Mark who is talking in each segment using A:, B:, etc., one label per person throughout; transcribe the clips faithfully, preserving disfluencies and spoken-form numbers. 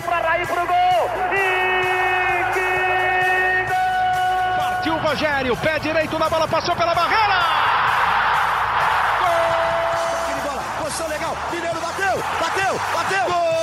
A: partiu para Raí pro gol. E que gol!
B: Partiu o Rogério, pé direito na bola, passou pela barreira.
C: Gol! Aquele bola, posição legal. Mineiro bateu, bateu, bateu. Gol!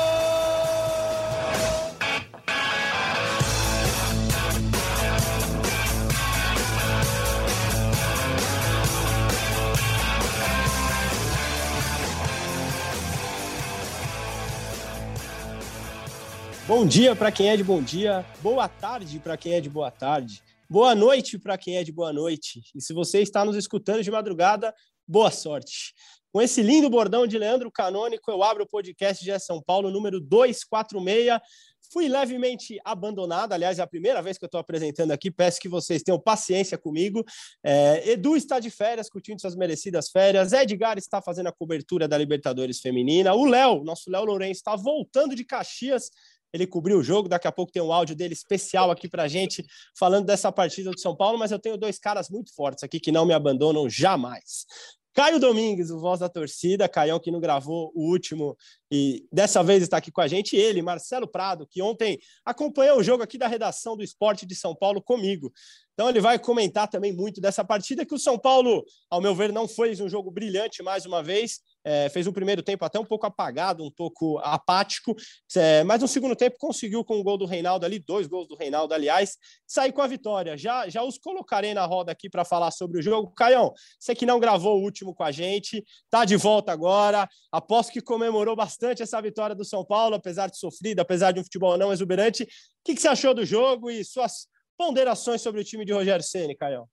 D: Bom dia para quem é de bom dia, boa tarde para quem é de boa tarde, boa noite para quem é de boa noite. E se você está nos escutando de madrugada, boa sorte. Com esse lindo bordão de Leandro Canônico, eu abro o podcast de São Paulo, número duzentos e quarenta e seis. Fui levemente abandonado, aliás, é a primeira vez que eu estou apresentando aqui, peço que vocês tenham paciência comigo. É, Edu está de férias, curtindo suas merecidas férias, Edgar está fazendo a cobertura da Libertadores Feminina, o Léo, nosso Léo Lourenço, está voltando de Caxias. Ele cobriu o jogo, daqui a pouco tem um áudio dele especial aqui pra gente, falando dessa partida do São Paulo, mas eu tenho dois caras muito fortes aqui que não me abandonam jamais. Caio Domingues, o voz da torcida, Caião que não gravou o último e dessa vez está aqui com a gente, e ele, Marcelo Prado, que ontem acompanhou o jogo aqui da redação do Esporte de São Paulo comigo. Então ele vai comentar também muito dessa partida, que o São Paulo, ao meu ver, não fez um jogo brilhante mais uma vez, é, fez um primeiro tempo até um pouco apagado, um pouco apático, é, mas no segundo tempo conseguiu com o gol do Reinaldo ali, dois gols do Reinaldo, aliás, sair com a vitória. Já, já os colocarei na roda aqui para falar sobre o jogo. Caião, você que não gravou o último com a gente, tá de volta agora, aposto que comemorou bastante essa vitória do São Paulo, apesar de sofrida, apesar de um futebol não exuberante. O que, que você achou do jogo e suas ponderações sobre o time de Rogério Ceni, Caião?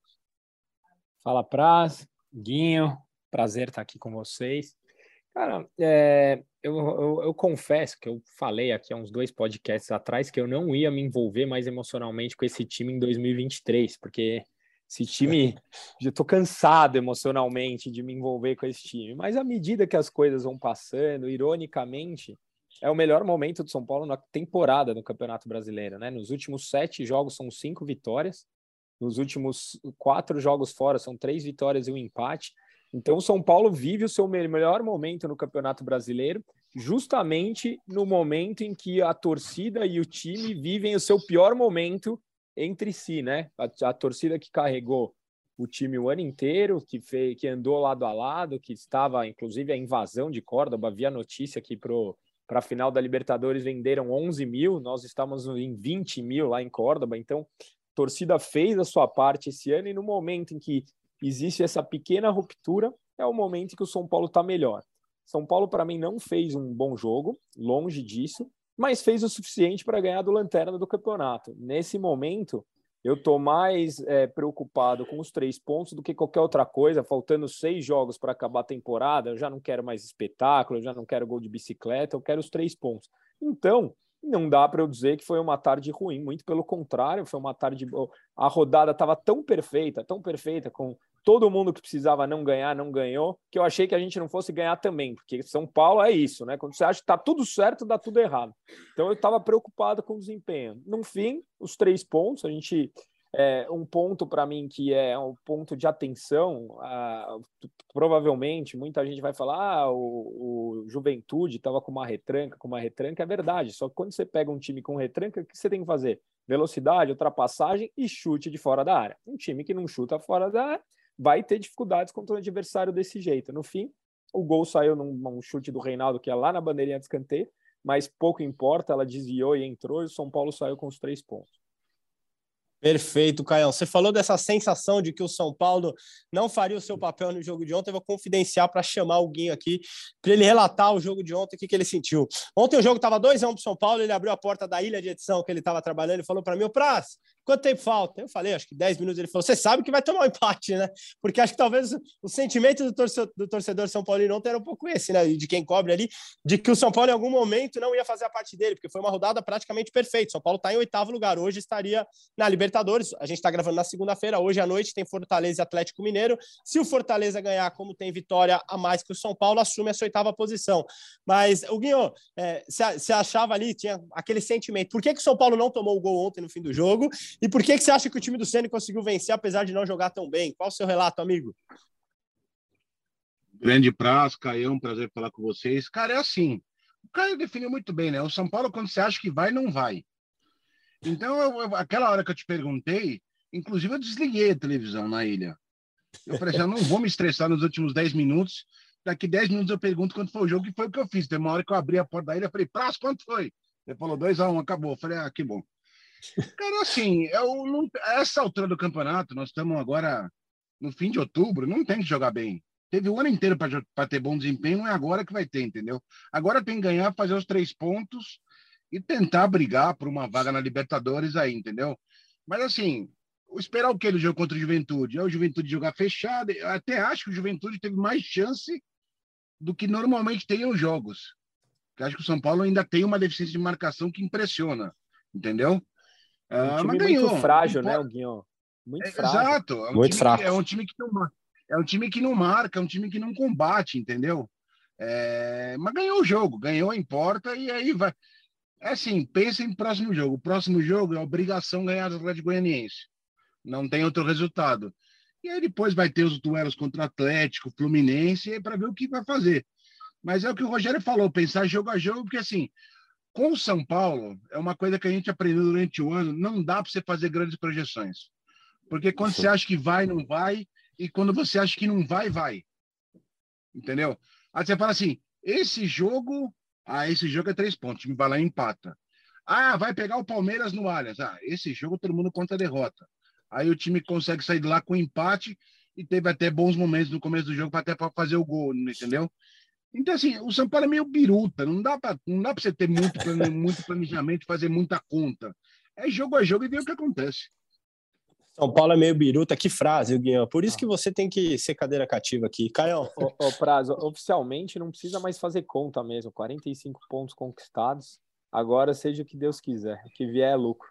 E: Fala, Praz, Guinho, prazer estar aqui com vocês. Cara, é, eu, eu, eu confesso que eu falei aqui há uns dois podcasts atrás que eu não ia me envolver mais emocionalmente com esse time em dois mil e vinte e três, porque esse time, já estou cansado emocionalmente de me envolver com esse time, mas à medida que as coisas vão passando, ironicamente, é o melhor momento do São Paulo na temporada do Campeonato Brasileiro, né? Nos últimos sete jogos são cinco vitórias, nos últimos quatro jogos fora são três vitórias e um empate. Então o São Paulo vive o seu melhor momento no Campeonato Brasileiro, justamente no momento em que a torcida e o time vivem o seu pior momento entre si, né? A, a torcida que carregou o time o ano inteiro, que, fez, que andou lado a lado, que estava, inclusive, a invasão de Córdoba, havia notícia que para a final da Libertadores venderam onze mil, nós estamos em vinte mil lá em Córdoba, então a torcida fez a sua parte esse ano, e no momento em que existe essa pequena ruptura, é o momento em que o São Paulo está melhor. São Paulo, para mim, não fez um bom jogo, longe disso, mas fez o suficiente para ganhar do Lanterna do campeonato. Nesse momento, eu estou mais é, preocupado com os três pontos do que qualquer outra coisa, faltando seis jogos para acabar a temporada, eu já não quero mais espetáculo, eu já não quero gol de bicicleta, eu quero os três pontos. Então, não dá para eu dizer que foi uma tarde ruim, muito pelo contrário, foi uma tarde... A rodada estava tão perfeita, tão perfeita, com todo mundo que precisava não ganhar, não ganhou, que eu achei que a gente não fosse ganhar também, porque São Paulo é isso, né? Quando você acha que está tudo certo, dá tudo errado. Então eu estava preocupado com o desempenho. No fim, os três pontos, a gente... É, um ponto para mim que é um ponto de atenção, ah, provavelmente muita gente vai falar, ah, o, o Juventude estava com uma retranca, com uma retranca, é verdade, só que quando você pega um time com retranca, o que você tem que fazer? Velocidade, ultrapassagem e chute de fora da área. Um time que não chuta fora da área vai ter dificuldades contra um adversário desse jeito. No fim, o gol saiu num, num chute do Reinaldo, que é lá na bandeirinha de escanteio, mas pouco importa, ela desviou e entrou, e o São Paulo saiu com os três pontos.
D: Perfeito, Caião. Você falou dessa sensação de que o São Paulo não faria o seu papel no jogo de ontem. Eu vou confidenciar para chamar o Guinho aqui, para ele relatar o jogo de ontem, o que, que ele sentiu. Ontem o jogo estava dois a um para o São Paulo, ele abriu a porta da ilha de edição que ele estava trabalhando e falou para mim, ô Praz, quanto tempo falta? Eu falei, acho que dez minutos. Ele falou, você sabe que vai tomar um empate, né? Porque acho que talvez o sentimento do torcedor, do torcedor São Paulino ontem era um pouco esse, né? De quem cobre ali, de que o São Paulo em algum momento não ia fazer a parte dele, porque foi uma rodada praticamente perfeita. São Paulo está em oitavo lugar, hoje estaria na Libertadores. A gente está gravando na segunda-feira, hoje à noite tem Fortaleza e Atlético Mineiro. Se o Fortaleza ganhar, como tem vitória a mais que o São Paulo, assume essa oitava posição. Mas, o Guinho, você é, achava ali, tinha aquele sentimento, por que, que o São Paulo não tomou o gol ontem no fim do jogo? E por que, que você acha que o time do Ceni conseguiu vencer, apesar de não jogar tão bem? Qual o seu relato, amigo?
F: Grande prazo, Caião, prazer falar com vocês. Cara, é assim, O Caio definiu muito bem, né? O São Paulo, quando você acha que vai, não vai. Então, eu, eu, aquela hora que eu te perguntei, inclusive eu desliguei a televisão na ilha. Eu falei assim, eu não vou me estressar nos últimos dez minutos. Daqui dez minutos eu pergunto quanto foi o jogo, e foi o que eu fiz. Tem uma hora que eu abri a porta da ilha, eu falei, Praz, quanto foi? Ele falou dois a um, acabou. Eu falei, ah, que bom. Cara, assim, eu não, essa altura do campeonato, nós estamos agora no fim de outubro, não tem que jogar bem. Teve o ano inteiro para ter bom desempenho, não é agora que vai ter, entendeu? Agora tem que ganhar, fazer os três pontos e tentar brigar por uma vaga na Libertadores aí, entendeu? Mas, assim, esperar o que do jogo contra o Juventude? É o Juventude jogar fechado. Eu até acho que o Juventude teve mais chance do que normalmente tem os jogos. Eu acho que o São Paulo ainda tem uma deficiência de marcação que impressiona, entendeu?
E: Um
F: Ah,
E: time
F: mas ganhou.
E: muito frágil, né, Guinho? Muito
F: É,
E: frágil.
F: exato. É um
D: Muito
F: time
D: fraco.
F: que, é um time que não, é um time que não marca, é um time que não combate, entendeu? É, mas ganhou o jogo, ganhou, importa, e aí vai. É assim, pensa em próximo jogo. O próximo jogo é obrigação ganhar do Atlético Goianiense. Não tem outro resultado. E aí depois vai ter os duelos contra o Atlético, Fluminense, para ver o que vai fazer. Mas é o que o Rogério falou, pensar jogo a jogo, porque assim, com o São Paulo, é uma coisa que a gente aprendeu durante o ano, não dá para você fazer grandes projeções. Porque quando você acha que vai, não vai, e quando você acha que não vai, vai. Entendeu? Aí você fala assim, esse jogo, ah, esse jogo é três pontos, o time vai lá e empata. Ah, vai pegar o Palmeiras no Allianz. Ah, esse jogo todo mundo conta a derrota. Aí o time consegue sair de lá com empate e teve até bons momentos no começo do jogo para até para fazer o gol, entendeu? Então, assim, o São Paulo é meio biruta, não dá para não dá para você ter muito, plane, muito planejamento, fazer muita conta. É jogo a jogo e ver o que acontece.
D: São Paulo é meio biruta, que frase, Guinho. Por isso que você tem que ser cadeira cativa aqui. Caião.
E: O, o prazo, oficialmente não precisa mais fazer conta mesmo. quarenta e cinco pontos conquistados. Agora seja o que Deus quiser. O que vier é lucro.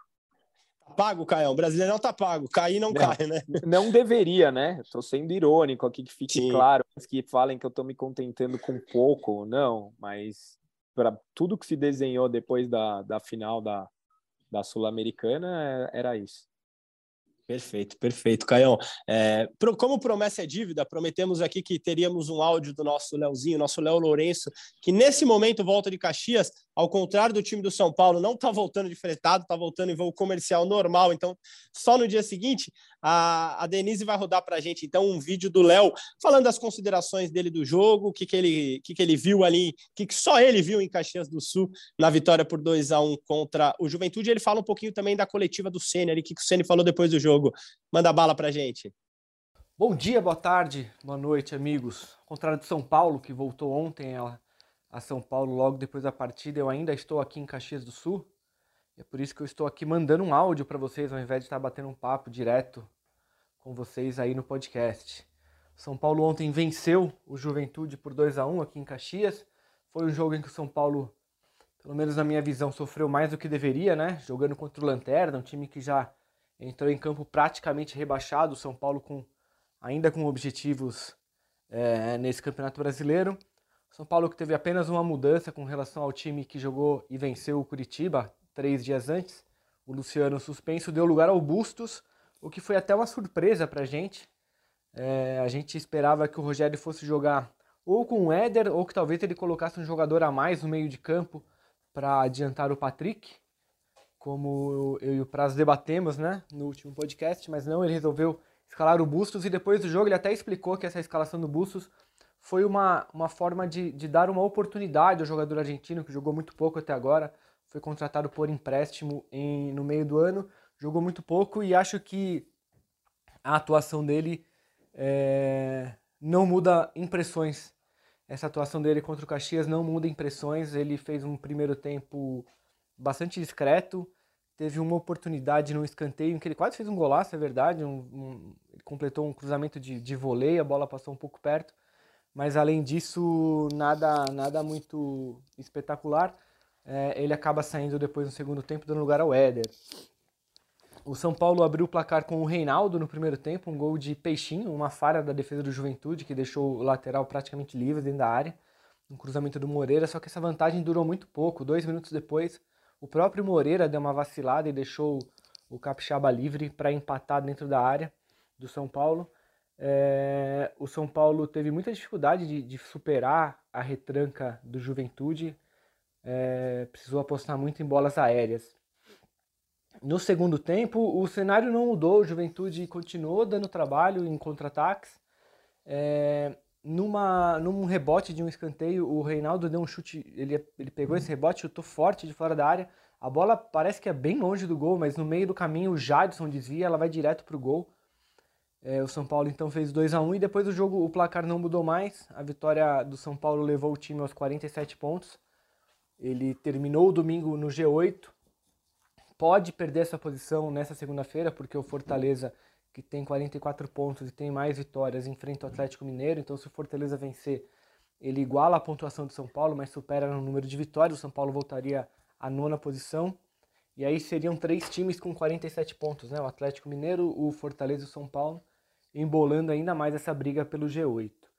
D: Tá pago, Caião. O brasileiro não tá pago. Cair não, não cai, né?
E: Não deveria, né? Estou sendo irônico aqui, que fique Sim. claro. Que falem que eu estou me contentando com pouco. Não, mas para tudo que se desenhou depois da, da final da, da Sul-Americana era isso.
D: Perfeito, perfeito, Caião. É, como promessa é dívida, prometemos aqui que teríamos um áudio do nosso Leozinho, nosso Léo Lourenço, que nesse momento volta de Caxias, ao contrário do time do São Paulo, não está voltando de fretado, está voltando em voo comercial normal, então só no dia seguinte a, a Denise vai rodar para a gente então um vídeo do Léo falando das considerações dele do jogo, o que, que, ele, que, que ele viu ali, o que, que só ele viu em Caxias do Sul na vitória por dois a um contra o Juventude. Ele fala um pouquinho também da coletiva do Ceni, ali, o que, que o Ceni falou depois do jogo. Manda bala pra gente.
G: Bom dia, boa tarde, boa noite, amigos. Ao contrário do São Paulo, que voltou ontem a, a São Paulo logo depois da partida, eu ainda estou aqui em Caxias do Sul. É por isso que eu estou aqui mandando um áudio para vocês, ao invés de estar batendo um papo direto com vocês aí no podcast. São Paulo ontem venceu o Juventude por dois a um aqui em Caxias. Foi um jogo em que o São Paulo, pelo menos na minha visão, sofreu mais do que deveria, né? Jogando contra o Lanterna, um time que já entrou em campo praticamente rebaixado, o São Paulo com, ainda com objetivos é, nesse Campeonato Brasileiro. São Paulo que teve apenas uma mudança com relação ao time que jogou e venceu o Curitiba três dias antes. O Luciano suspenso deu lugar ao Bustos, o que foi até uma surpresa pra gente. É, a gente esperava que o Rogério fosse jogar ou com o Éder, ou que talvez ele colocasse um jogador a mais no meio de campo para adiantar o Patrick, como eu e o Praz debatemos, né, no último podcast, mas não, ele resolveu escalar o Bustos, e depois do jogo ele até explicou que essa escalação do Bustos foi uma, uma forma de, de dar uma oportunidade ao jogador argentino, que jogou muito pouco até agora, foi contratado por empréstimo em, no meio do ano, jogou muito pouco, e acho que a atuação dele é, não muda impressões. Essa atuação dele contra o Caxias não muda impressões, ele fez um primeiro tempo bastante discreto, teve uma oportunidade no escanteio em que ele quase fez um golaço, é verdade, um, um, ele completou um cruzamento de, de voleio, a bola passou um pouco perto, mas além disso, nada, nada muito espetacular. É, ele acaba saindo depois no segundo tempo, dando lugar ao Éder. O São Paulo abriu o placar com o Reinaldo no primeiro tempo, um gol de peixinho, uma falha da defesa do Juventude, que deixou o lateral praticamente livre dentro da área, um cruzamento do Moreira, só que essa vantagem durou muito pouco. Dois minutos depois, o próprio Moreira deu uma vacilada e deixou o Capixaba livre para empatar dentro da área do São Paulo. É, o São Paulo teve muita dificuldade de, de superar a retranca do Juventude. é, precisou apostar muito em bolas aéreas. No segundo tempo, o cenário não mudou, o Juventude continuou dando trabalho em contra-ataques. É, numa, num rebote de um escanteio, o Reinaldo deu um chute, ele, ele pegou esse rebote, chutou forte de fora da área. A bola parece que é bem longe do gol, mas no meio do caminho o Jadson desvia, ela vai direto pro gol. É, o São Paulo então fez dois a um e depois do jogo o placar não mudou mais. A vitória do São Paulo levou o time aos quarenta e sete pontos. Ele terminou o domingo no G oito. Pode perder essa posição nessa segunda-feira, porque o Fortaleza, que tem quarenta e quatro pontos e tem mais vitórias, enfrenta o Atlético Mineiro. Então, se o Fortaleza vencer, ele iguala a pontuação do São Paulo, mas supera no número de vitórias. O São Paulo voltaria à nona posição. E aí seriam três times com quarenta e sete pontos, né? O Atlético Mineiro, o Fortaleza e o São Paulo, embolando ainda mais essa briga pelo G oito.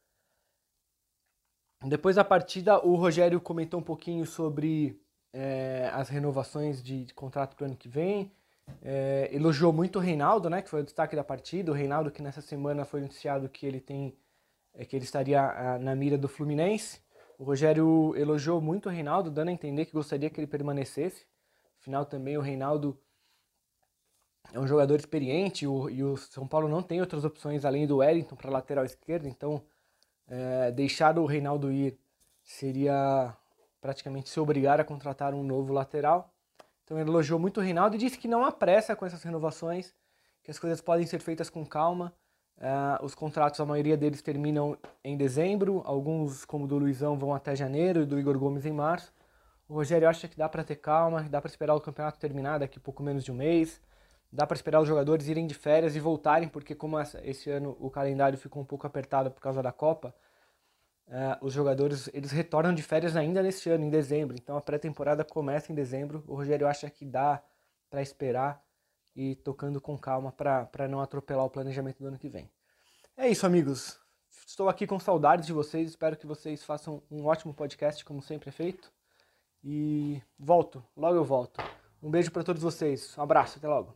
G: Depois da partida, o Rogério comentou um pouquinho sobre é, as renovações de, de contrato para o ano que vem. É, elogiou muito o Reinaldo, né, que foi o destaque da partida. O Reinaldo, que nessa semana foi anunciado que ele tem, é, que ele estaria a, na mira do Fluminense. O Rogério elogiou muito o Reinaldo, dando a entender que gostaria que ele permanecesse. Afinal, também o Reinaldo é um jogador experiente o, e o São Paulo não tem outras opções além do Wellington para lateral esquerdo, então é, deixar o Reinaldo ir seria praticamente se obrigar a contratar um novo lateral. Então ele elogiou muito o Reinaldo e disse que não há pressa com essas renovações, que as coisas podem ser feitas com calma. Uh, os contratos, a maioria deles terminam em dezembro, alguns, como o do Luizão, vão até janeiro e do Igor Gomes em março. O Rogério acha que dá para ter calma, dá para esperar o campeonato terminar daqui a pouco menos de um mês, dá para esperar os jogadores irem de férias e voltarem, porque como essa, esse ano o calendário ficou um pouco apertado por causa da Copa, uh, os jogadores eles retornam de férias ainda neste ano, em dezembro. Então a pré-temporada começa em dezembro. O Rogério acha que dá para esperar e tocando com calma para não atropelar o planejamento do ano que vem. É isso, amigos. Estou aqui com saudades de vocês. Espero que vocês façam um ótimo podcast, como sempre é feito. E volto, logo eu volto. Um beijo para todos vocês. Um abraço, até logo.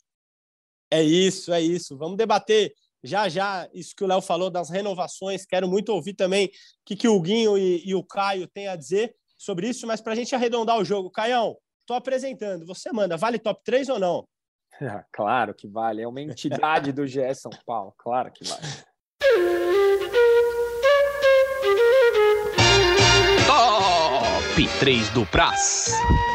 D: É isso, é isso. Vamos debater já já isso que o Léo falou das renovações. Quero muito ouvir também o que, que o Guinho e, e o Caio têm a dizer sobre isso. Mas para a gente arredondar o jogo, Caião, estou apresentando. Você manda, vale top três ou não?
E: Claro que vale. É uma entidade do G E São Paulo. Claro que vale.
B: Top três do Praz.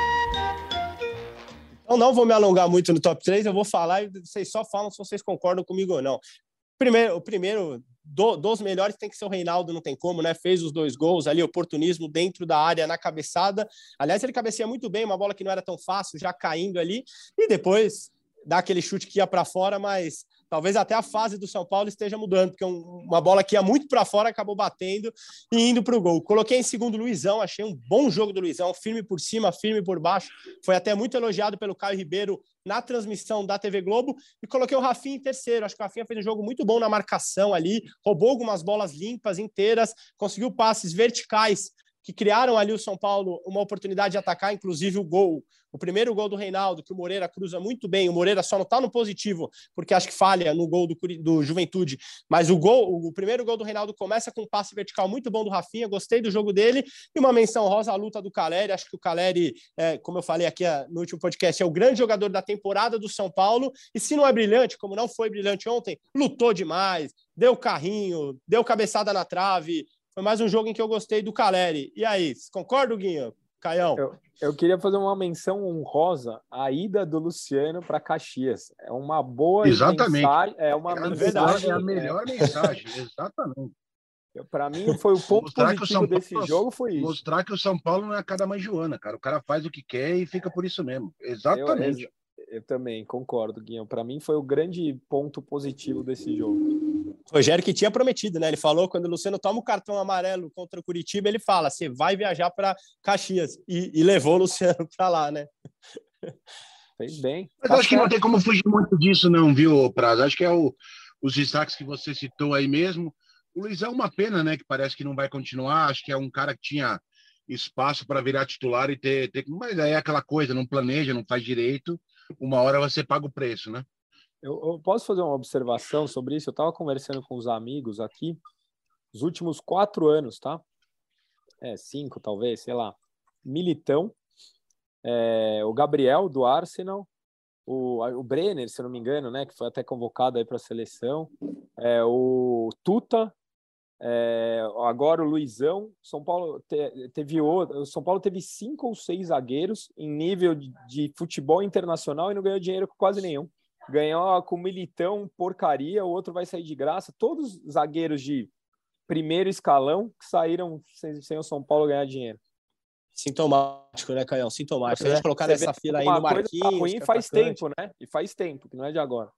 D: Então não vou me alongar muito no top três, eu vou falar e vocês só falam se vocês concordam comigo ou não. Primeiro, o primeiro do, dos melhores tem que ser o Reinaldo, não tem como, né? Fez os dois gols ali, oportunismo dentro da área, na cabeçada. Aliás, ele cabeceia muito bem, uma bola que não era tão fácil, já caindo ali. E depois dá aquele chute que ia para fora, mas talvez até a fase do São Paulo esteja mudando, porque uma bola que ia muito para fora acabou batendo e indo para o gol. Coloquei em segundo o Luizão, achei um bom jogo do Luizão, firme por cima, firme por baixo. Foi até muito elogiado pelo Caio Ribeiro na transmissão da T V Globo. E coloquei o Rafinha em terceiro. Acho que o Rafinha fez um jogo muito bom na marcação ali, roubou algumas bolas limpas, inteiras, conseguiu passes verticais que criaram ali o São Paulo uma oportunidade de atacar, inclusive o gol, o primeiro gol do Reinaldo, que o Moreira cruza muito bem. O Moreira só não está no positivo, porque acho que falha no gol do, do Juventude, mas o gol, o primeiro gol do Reinaldo começa com um passe vertical muito bom do Rafinha, gostei do jogo dele, e uma menção rosa à luta do Caleri. Acho que o Caleri, é, como eu falei aqui no último podcast, é o grande jogador da temporada do São Paulo, e se não é brilhante, como não foi brilhante ontem, lutou demais, deu carrinho, deu cabeçada na trave. Foi mais um jogo em que eu gostei do Caleri. E aí, concorda, Guinho? Caião?
E: Eu, eu queria fazer uma menção honrosa à ida do Luciano para Caxias. É uma boa
F: Exatamente.
E: mensagem. É uma
F: é
E: mensagem.
F: É a melhor é... mensagem, exatamente.
E: Para mim, foi o ponto mostrar positivo desse
F: Paulo,
E: jogo foi isso.
F: Mostrar que o São Paulo não é cada mãe Joana, cara. O cara faz o que quer e fica por isso mesmo. Exatamente.
E: Eu, eu, eu também concordo, Guinho. Para mim, foi o grande ponto positivo desse jogo.
D: Rogério que tinha prometido, né? Ele falou, quando o Luciano toma o cartão amarelo contra o Curitiba, ele fala, você vai viajar para Caxias. E, e levou o Luciano para lá, né?
E: Fez bem.
F: Mas acho que não tem como fugir muito disso, não, viu, Praz? Acho que é o, os destaques que você citou aí mesmo. O Luizão é uma pena, né? Que parece que não vai continuar. Acho que é um cara que tinha espaço para virar titular e ter, ter... Mas aí é aquela coisa, não planeja, não faz direito. Uma hora você paga o preço, né?
E: Eu, eu posso fazer uma observação sobre isso? Eu estava conversando com os amigos aqui, os últimos quatro anos, tá? É, cinco talvez, sei lá. Militão, é, o Gabriel, do Arsenal, o, o Brenner, se eu não me engano, né, que foi até convocado aí para a seleção, é, o Tuta, é, agora o Luizão. São Paulo te, teve o São Paulo teve cinco ou seis zagueiros em nível de, de futebol internacional e não ganhou dinheiro com quase nenhum. Ganhou com o Militão, porcaria, o outro vai sair de graça. Todos os zagueiros de primeiro escalão que saíram sem, sem o São Paulo ganhar dinheiro.
D: Sintomático, né, Caião? Sintomático.
E: É,
D: a gente colocar nessa fila aí no Marquinhos.
E: Tá ruim faz tempo, né? E faz tempo, que não é de agora.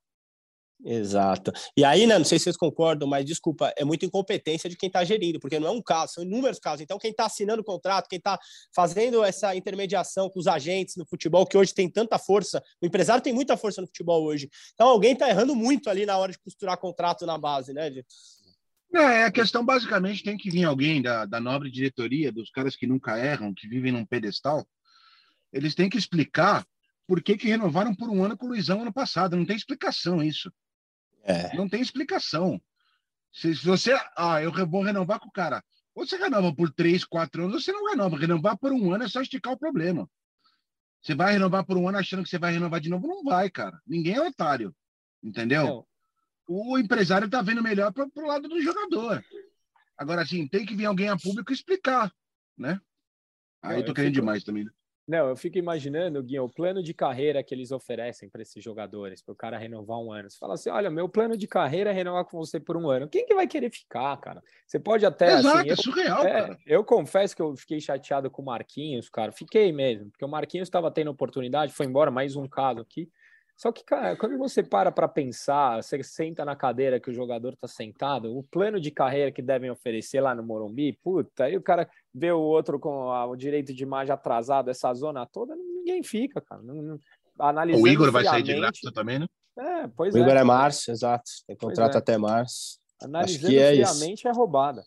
D: Exato. E aí, né, não sei se vocês concordam, mas desculpa, é muita incompetência de quem está gerindo, porque não é um caso, são inúmeros casos. Então, quem está assinando o contrato, quem está fazendo essa intermediação com os agentes no futebol, que hoje tem tanta força, o empresário tem muita força no futebol hoje. Então, alguém está errando muito ali na hora de costurar contrato na base, né, Di?
F: É, a questão basicamente tem que vir alguém da, da nobre diretoria, dos caras que nunca erram, que vivem num pedestal. Eles têm que explicar por que, que renovaram por um ano com o Luizão ano passado. Não tem explicação isso.
D: É.
F: Não tem explicação. Se, se você... Ah, eu vou renovar com o cara. Ou você renova por três, quatro anos, ou você não renova. Renovar por um ano é só esticar o problema. Você vai renovar por um ano achando que você vai renovar de novo? Não vai, cara. Ninguém é otário. Entendeu?
E: Não.
F: O empresário tá vendo melhor para o lado do jogador. Agora, assim, tem que vir alguém a público explicar, né? Aí
E: Não,
F: tô
E: eu
F: querendo
E: fico...
F: demais também, né?
E: Não, eu fico imaginando, Guinho, o plano de carreira que eles oferecem para esses jogadores, para o cara renovar um ano. Você fala assim, olha, meu plano de carreira é renovar com você por um ano. Quem que vai querer ficar, cara? Você pode até,
F: Exato,
E: assim...
F: é
E: eu,
F: surreal,
E: é,
F: cara.
E: Eu confesso que eu fiquei chateado com o Marquinhos, cara. Fiquei mesmo, porque o Marquinhos estava tendo oportunidade, foi embora, mais um caso aqui. Só que, cara, quando você para para pensar, você senta na cadeira que o jogador tá sentado, o plano de carreira que devem oferecer lá no Morumbi, puta, aí o cara vê o outro com a, o direito de imagem atrasado, essa zona toda, ninguém fica, cara. Não, não, analisando
F: O Igor vai sair de
E: friamente,
F: graça também, né?
E: É, pois
D: o Igor
E: é.
D: é março, exato. Tem contrato
E: é.
D: até março.
E: Analisando
D: Acho que é
E: friamente
D: isso.
E: É roubada.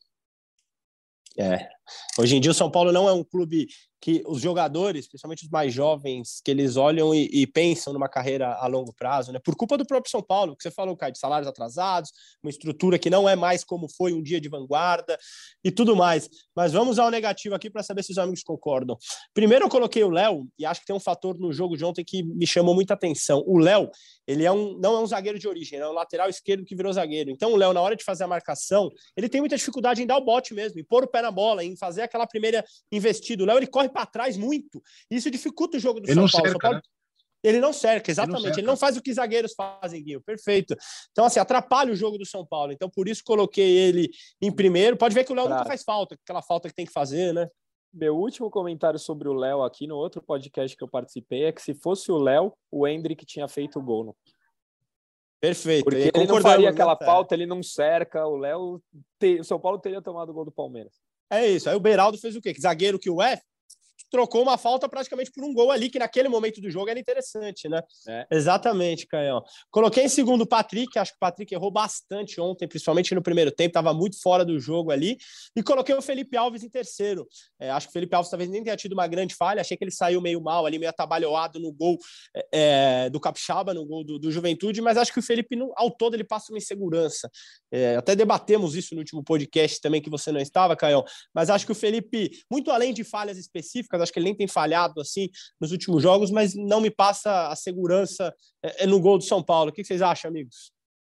D: É. Hoje em dia o São Paulo não é um clube que os jogadores, principalmente os mais jovens, que eles olham e, e pensam numa carreira a longo prazo, né? Por culpa do próprio São Paulo, que você falou, Caio, de salários atrasados, uma estrutura que não é mais como foi um dia de vanguarda e tudo mais. Mas vamos ao negativo aqui para saber se os amigos concordam. Primeiro eu coloquei o Léo, e acho que tem um fator no jogo de ontem que me chamou muita atenção. O Léo, ele é um, não é um zagueiro de origem, é um lateral esquerdo que virou zagueiro. Então o Léo, na hora de fazer a marcação, ele tem muita dificuldade em dar o bote mesmo, em pôr o pé na bola, em fazer aquela primeira investida. O Léo, ele corre para trás muito. Isso dificulta o jogo do
F: ele
D: São
F: não
D: Paulo.
F: Cerca,
D: São Paulo...
F: né?
D: Ele não cerca, exatamente. Ele não,
F: ele
D: não faz o que zagueiros fazem, Guinho. Perfeito. Então, assim, atrapalha o jogo do São Paulo. Então, por isso, coloquei ele em primeiro. Pode ver que o Léo
E: Pra...
D: nunca faz falta, aquela falta que tem que fazer, né?
E: Meu último comentário sobre o Léo aqui no outro podcast que eu participei é que se fosse o Léo, o Endrick tinha feito o gol. No...
D: Perfeito.
E: Porque ele não faria aquela né? falta, ele não cerca. O Léo, te... o São Paulo teria tomado o gol do Palmeiras.
D: É isso. Aí o Beraldo fez o quê? Que zagueiro que o é, trocou uma falta praticamente por um gol ali, que naquele momento do jogo era interessante, né?
E: É.
D: Exatamente, Caião. Coloquei em segundo o Patrick, acho que o Patrick errou bastante ontem, principalmente no primeiro tempo, estava muito fora do jogo ali, e coloquei o Felipe Alves em terceiro. É, acho que o Felipe Alves talvez nem tenha tido uma grande falha, achei que ele saiu meio mal ali, meio atabalhoado no gol é, do Capixaba, no gol do, do Juventude, mas acho que o Felipe, ao todo, ele passa uma insegurança. É, até debatemos isso no último podcast também, que você não estava, Caião, mas acho que o Felipe, muito além de falhas específicas, acho que ele nem tem falhado assim nos últimos jogos, mas não me passa a segurança é, no gol do São Paulo. O que vocês acham, amigos?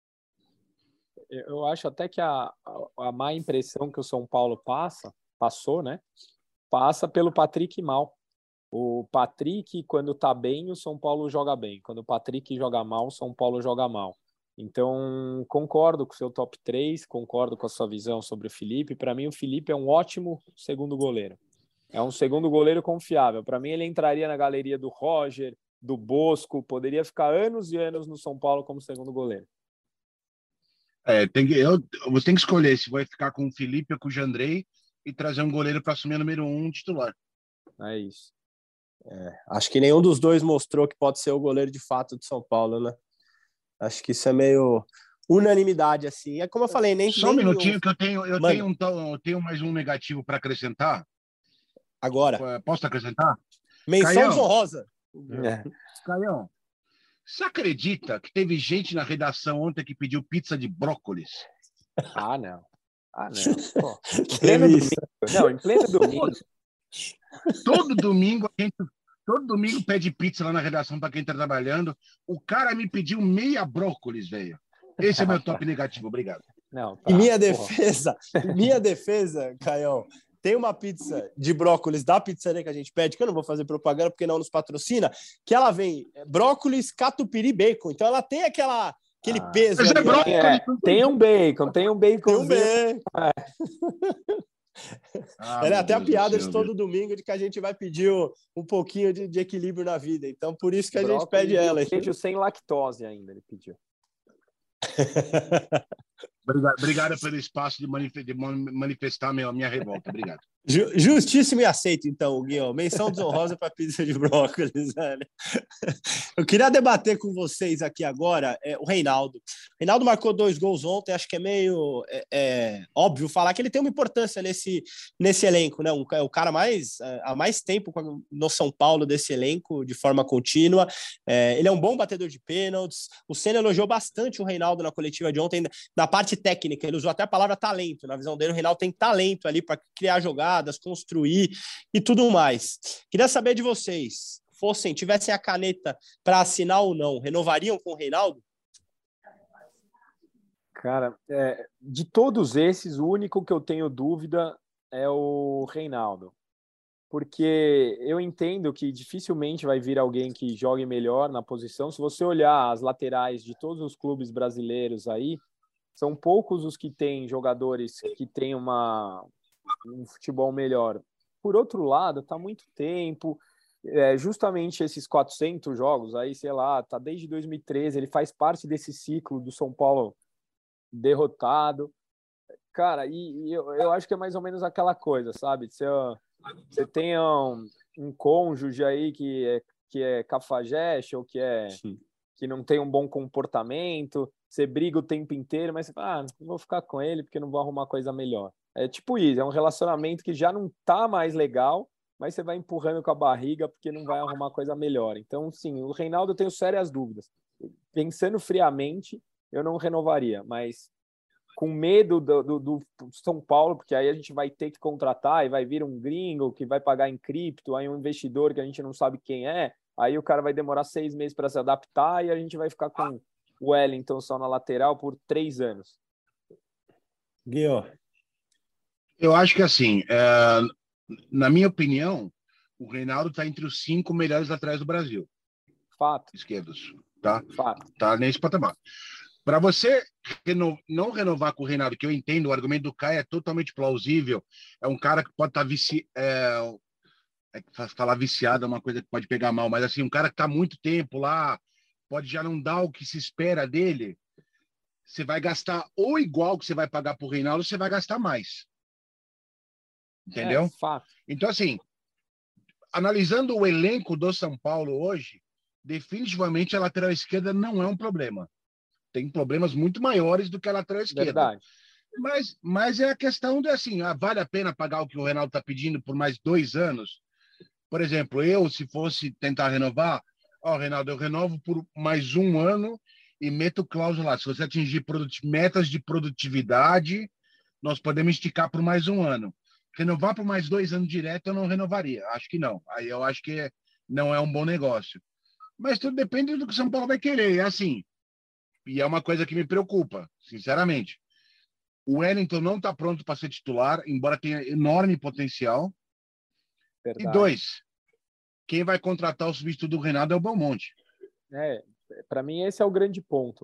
E: Eu acho até que a, a, a má impressão que o São Paulo passa, passou, né? Passa pelo Patrick mal. O Patrick, quando tá bem, o São Paulo joga bem. Quando o Patrick joga mal, o São Paulo joga mal. Então, concordo com o seu top três, concordo com a sua visão sobre o Felipe. Para mim, o Felipe é um ótimo segundo goleiro. É um segundo goleiro confiável. Para mim, ele entraria na galeria do Roger, do Bosco, poderia ficar anos e anos no São Paulo como segundo goleiro.
F: É, tem que, eu, você tem que escolher se vai ficar com o Felipe ou com o Jandrei e trazer um goleiro para assumir o número um titular.
E: É isso.
D: É, acho que nenhum dos dois mostrou que pode ser o goleiro de fato de São Paulo, né? Acho que isso é meio unanimidade, assim. É como eu falei, nem...
F: Só um
D: nem
F: minutinho
D: eu...
F: que eu tenho, eu tenho, um, eu tenho mais um negativo para acrescentar.
D: Agora.
F: Posso acrescentar?
D: Menção desonrosa.
E: É.
F: Caião, você acredita que teve gente na redação ontem que pediu pizza de brócolis?
E: Ah, não. Ah, não. Pô, em pleno domingo. Não, em pleno domingo.
F: Todo domingo a gente, todo domingo pede pizza lá na redação para quem está trabalhando. O cara me pediu meia brócolis, velho. Esse é meu top negativo, obrigado.
E: Não, tá,
D: Em minha
E: porra.
D: defesa, em minha defesa, Caião, tem uma pizza de brócolis da pizzaria que a gente pede, que eu não vou fazer propaganda porque não nos patrocina, que ela vem brócolis, catupiry, bacon. Então ela tem aquela, aquele
E: Ah,
D: peso
F: mas é
D: ali,
F: brócolis.
D: né?
E: É, tem um bacon, tem um bacon.
D: Tem um bacon.
F: Ah,
D: Ela é
F: meu
D: até a
F: Deus do
D: piada
F: céu,
D: de todo
F: meu.
D: domingo de que a gente vai pedir um, um pouquinho de, de equilíbrio na vida. Então, por isso que a gente
E: Brócolis
D: pede
E: e
D: ela.
E: o queijo sem lactose ainda, ele pediu.
F: Obrigado, obrigado pelo espaço de, manif- de manifestar minha, minha revolta. Obrigado.
D: Ju- Justíssimo e aceito, então, Guilherme. Menção desonrosa para pizza de brócolis, velho. Eu queria debater com vocês aqui agora é, o Reinaldo. O Reinaldo marcou dois gols ontem, acho que é meio é, é, óbvio falar que ele tem uma importância nesse, nesse elenco, né? Um, é o cara mais é, há mais tempo no São Paulo desse elenco, de forma contínua. É, ele é um bom batedor de pênaltis. O Senna elogiou bastante o Reinaldo na coletiva de ontem, na parte técnica. Ele usou até a palavra talento. Na visão dele, o Reinaldo tem talento ali para criar jogadas, construir e tudo mais. Queria saber de vocês, fossem, tivessem a caneta para assinar ou não, renovariam com o Reinaldo?
E: Cara, é, de todos esses, o único que eu tenho dúvida é o Reinaldo. Porque eu entendo que dificilmente vai vir alguém que jogue melhor na posição. Se você olhar as laterais de todos os clubes brasileiros aí, são poucos os que têm jogadores que têm uma, um futebol melhor. Por outro lado, tá muito tempo, é, justamente esses quatrocentos jogos aí, sei lá, tá desde dois mil e treze, ele faz parte desse ciclo do São Paulo derrotado. Cara, e, e eu, eu acho que é mais ou menos aquela coisa, sabe? Você, você tem um, um cônjuge aí que é, que é cafajeste ou que, é, que não tem um bom comportamento, você briga o tempo inteiro, mas você fala, ah, não vou ficar com ele porque não vou arrumar coisa melhor. É tipo isso, é um relacionamento que já não tá mais legal, mas você vai empurrando com a barriga porque não vai arrumar coisa melhor. Então, sim, o Reinaldo eu tenho sérias dúvidas. Pensando friamente, eu não renovaria, mas com medo do, do, do São Paulo, porque aí a gente vai ter que contratar e vai vir um gringo que vai pagar em cripto, aí um investidor que a gente não sabe quem é, aí o cara vai demorar seis meses para se adaptar e a gente vai ficar com o Wellington só na lateral por três anos.
D: Guilherme.
F: Eu acho que assim, é, na minha opinião, o Reinaldo está entre os cinco melhores laterais do Brasil.
E: Fato.
F: Esquerdos, tá?
E: Fato.
F: Tá nesse patamar. Para você reno... não renovar com o Reinaldo, que eu entendo, o argumento do Caio é totalmente plausível. É um cara que pode estar tá vici... é... é... falar viciado é uma coisa que pode pegar mal, mas assim, um cara que está muito tempo lá, pode já não dar o que se espera dele. Você vai gastar ou igual que você vai pagar para o Reinaldo, você vai gastar mais. Entendeu?
E: É, fato.
F: Então, assim, analisando o elenco do São Paulo hoje, definitivamente a lateral esquerda não é um problema. Tem problemas muito maiores do que a lateral esquerda.
E: Verdade.
F: Mas, mas é a questão de, assim, ah, vale a pena pagar o que o Reinaldo está pedindo por mais dois anos? Por exemplo, eu, se fosse tentar renovar, ó, Reinaldo, eu renovo por mais um ano e meto cláusula lá. Se você atingir produt- metas de produtividade, nós podemos esticar por mais um ano. Renovar por mais dois anos direto, eu não renovaria. Acho que não. Aí eu acho que não é um bom negócio. Mas tudo depende do que o São Paulo vai querer. É assim. E é uma coisa que me preocupa, sinceramente. O Wellington não está pronto para ser titular, embora tenha enorme potencial.
E: Verdade.
F: E dois, quem vai contratar o substituto do Reinaldo é o Belmonte.
E: É, para mim esse é o grande ponto.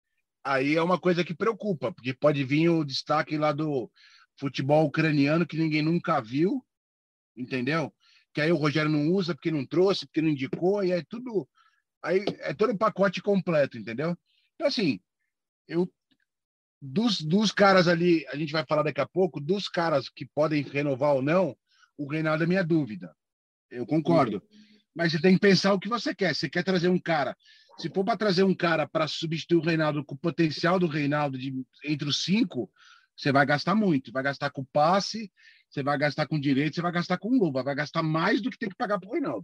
F: Aí é uma coisa que preocupa, porque pode vir o destaque lá do futebol ucraniano que ninguém nunca viu, entendeu? Que aí o Rogério não usa porque não trouxe, porque não indicou, e é tudo... Aí é todo um pacote completo, entendeu? Então, assim, eu, dos, dos caras ali, a gente vai falar daqui a pouco, dos caras que podem renovar ou não, o Reinaldo é minha dúvida. Eu concordo. Uhum. Mas você tem que pensar o que você quer. Você quer trazer um cara... Se for para trazer um cara para substituir o Reinaldo com o potencial do Reinaldo de, entre os cinco, você vai gastar muito. Vai gastar com passe, você vai gastar com direito, você vai gastar com luva. Vai gastar mais do que tem que pagar para o Reinaldo.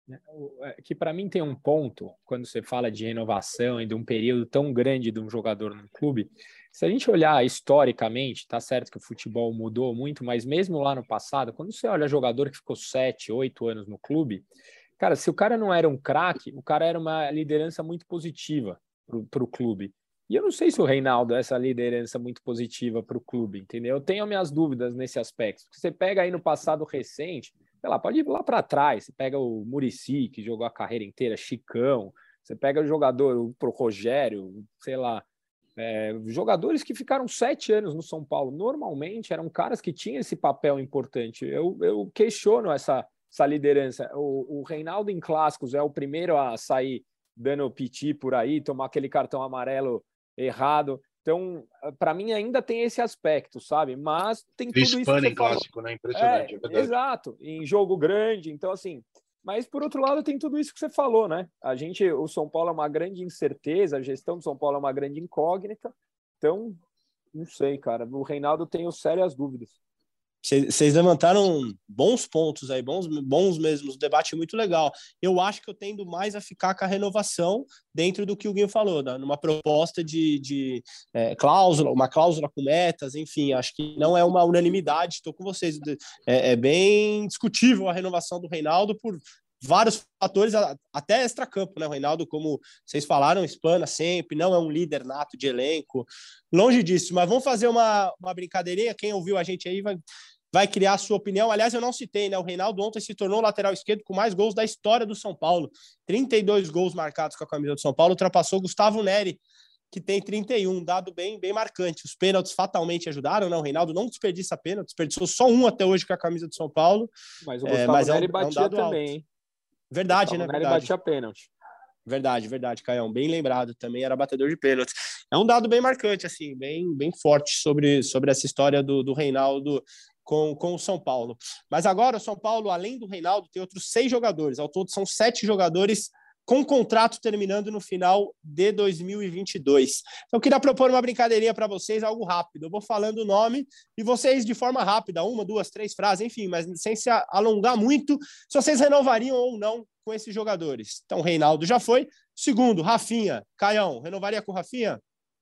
E: Que para mim tem um ponto, quando você fala de renovação e de um período tão grande de um jogador no clube, se a gente olhar historicamente, tá certo que o futebol mudou muito, mas mesmo lá no passado, quando você olha jogador que ficou sete, oito anos no clube, cara, se o cara não era um craque, o cara era uma liderança muito positiva para o clube. E eu não sei se o Reinaldo é essa liderança muito positiva para o clube, entendeu? Eu tenho minhas dúvidas nesse aspecto. Você pega aí no passado recente, sei lá, pode ir lá para trás, você pega o Muricy, que jogou a carreira inteira, Chicão, você pega o jogador, o Pro Rogério, sei lá, é, jogadores que ficaram sete anos no São Paulo, normalmente eram caras que tinham esse papel importante. Eu, eu questiono essa, essa liderança. O, o Reinaldo em clássicos é o primeiro a sair dando piti por aí, tomar aquele cartão amarelo errado. Então, para mim ainda tem esse aspecto, sabe? Mas tem tudo isso que você
F: em
E: falou.
F: clássico, né? Impressionante,
E: É,
F: é verdade.
E: exato, em jogo grande, então assim, mas por outro lado tem tudo isso que você falou, né? A gente, o São Paulo é uma grande incerteza, a gestão do São Paulo é uma grande incógnita, então, não sei, cara, o Reinaldo tem sérias dúvidas.
D: Vocês levantaram bons pontos aí, bons, bons mesmo, um debate muito legal. Eu acho que eu tendo mais a ficar com a renovação dentro do que o Guinho falou, né? Numa proposta de, de é, cláusula, uma cláusula com metas, enfim, acho que não é uma unanimidade, estou com vocês. É, é bem discutível a renovação do Reinaldo por vários fatores, até extracampo, né? O Reinaldo, como vocês falaram, espana sempre, não é um líder nato de elenco, longe disso, mas vamos fazer uma, uma brincadeirinha, quem ouviu a gente aí vai... vai criar a sua opinião. Aliás, eu não citei, né? O Reinaldo ontem se tornou o lateral esquerdo com mais gols da história do São Paulo. trinta e dois gols marcados com a camisa do São Paulo, ultrapassou Gustavo Neri, que tem trinta e um, dado bem, bem marcante. Os pênaltis fatalmente ajudaram, né? O Reinaldo não desperdiça pênalti, desperdiçou só um até hoje com a camisa do São Paulo.
E: Mas o Gustavo é, mas Neri é um, batia é um também, hein?
D: Verdade,
E: Gustavo
D: né?
E: Neri
D: Verdade.
E: batia pênalti.
D: Verdade, verdade, Caião. Bem lembrado, também era batedor de pênaltis. É um dado bem marcante, assim, bem, bem forte sobre, sobre essa história do, do Reinaldo com, com o São Paulo. Mas agora o São Paulo, além do Reinaldo, tem outros seis jogadores. Ao todo são sete jogadores com contrato terminando no final de dois mil e vinte e dois. Então eu queria propor uma brincadeirinha para vocês, algo rápido. Eu vou falando o nome e vocês de forma rápida, uma, duas, três frases, enfim, mas sem se alongar muito, se vocês renovariam ou não com esses jogadores. Então, Reinaldo já foi. Segundo, Rafinha. Caião, renovaria com o Rafinha?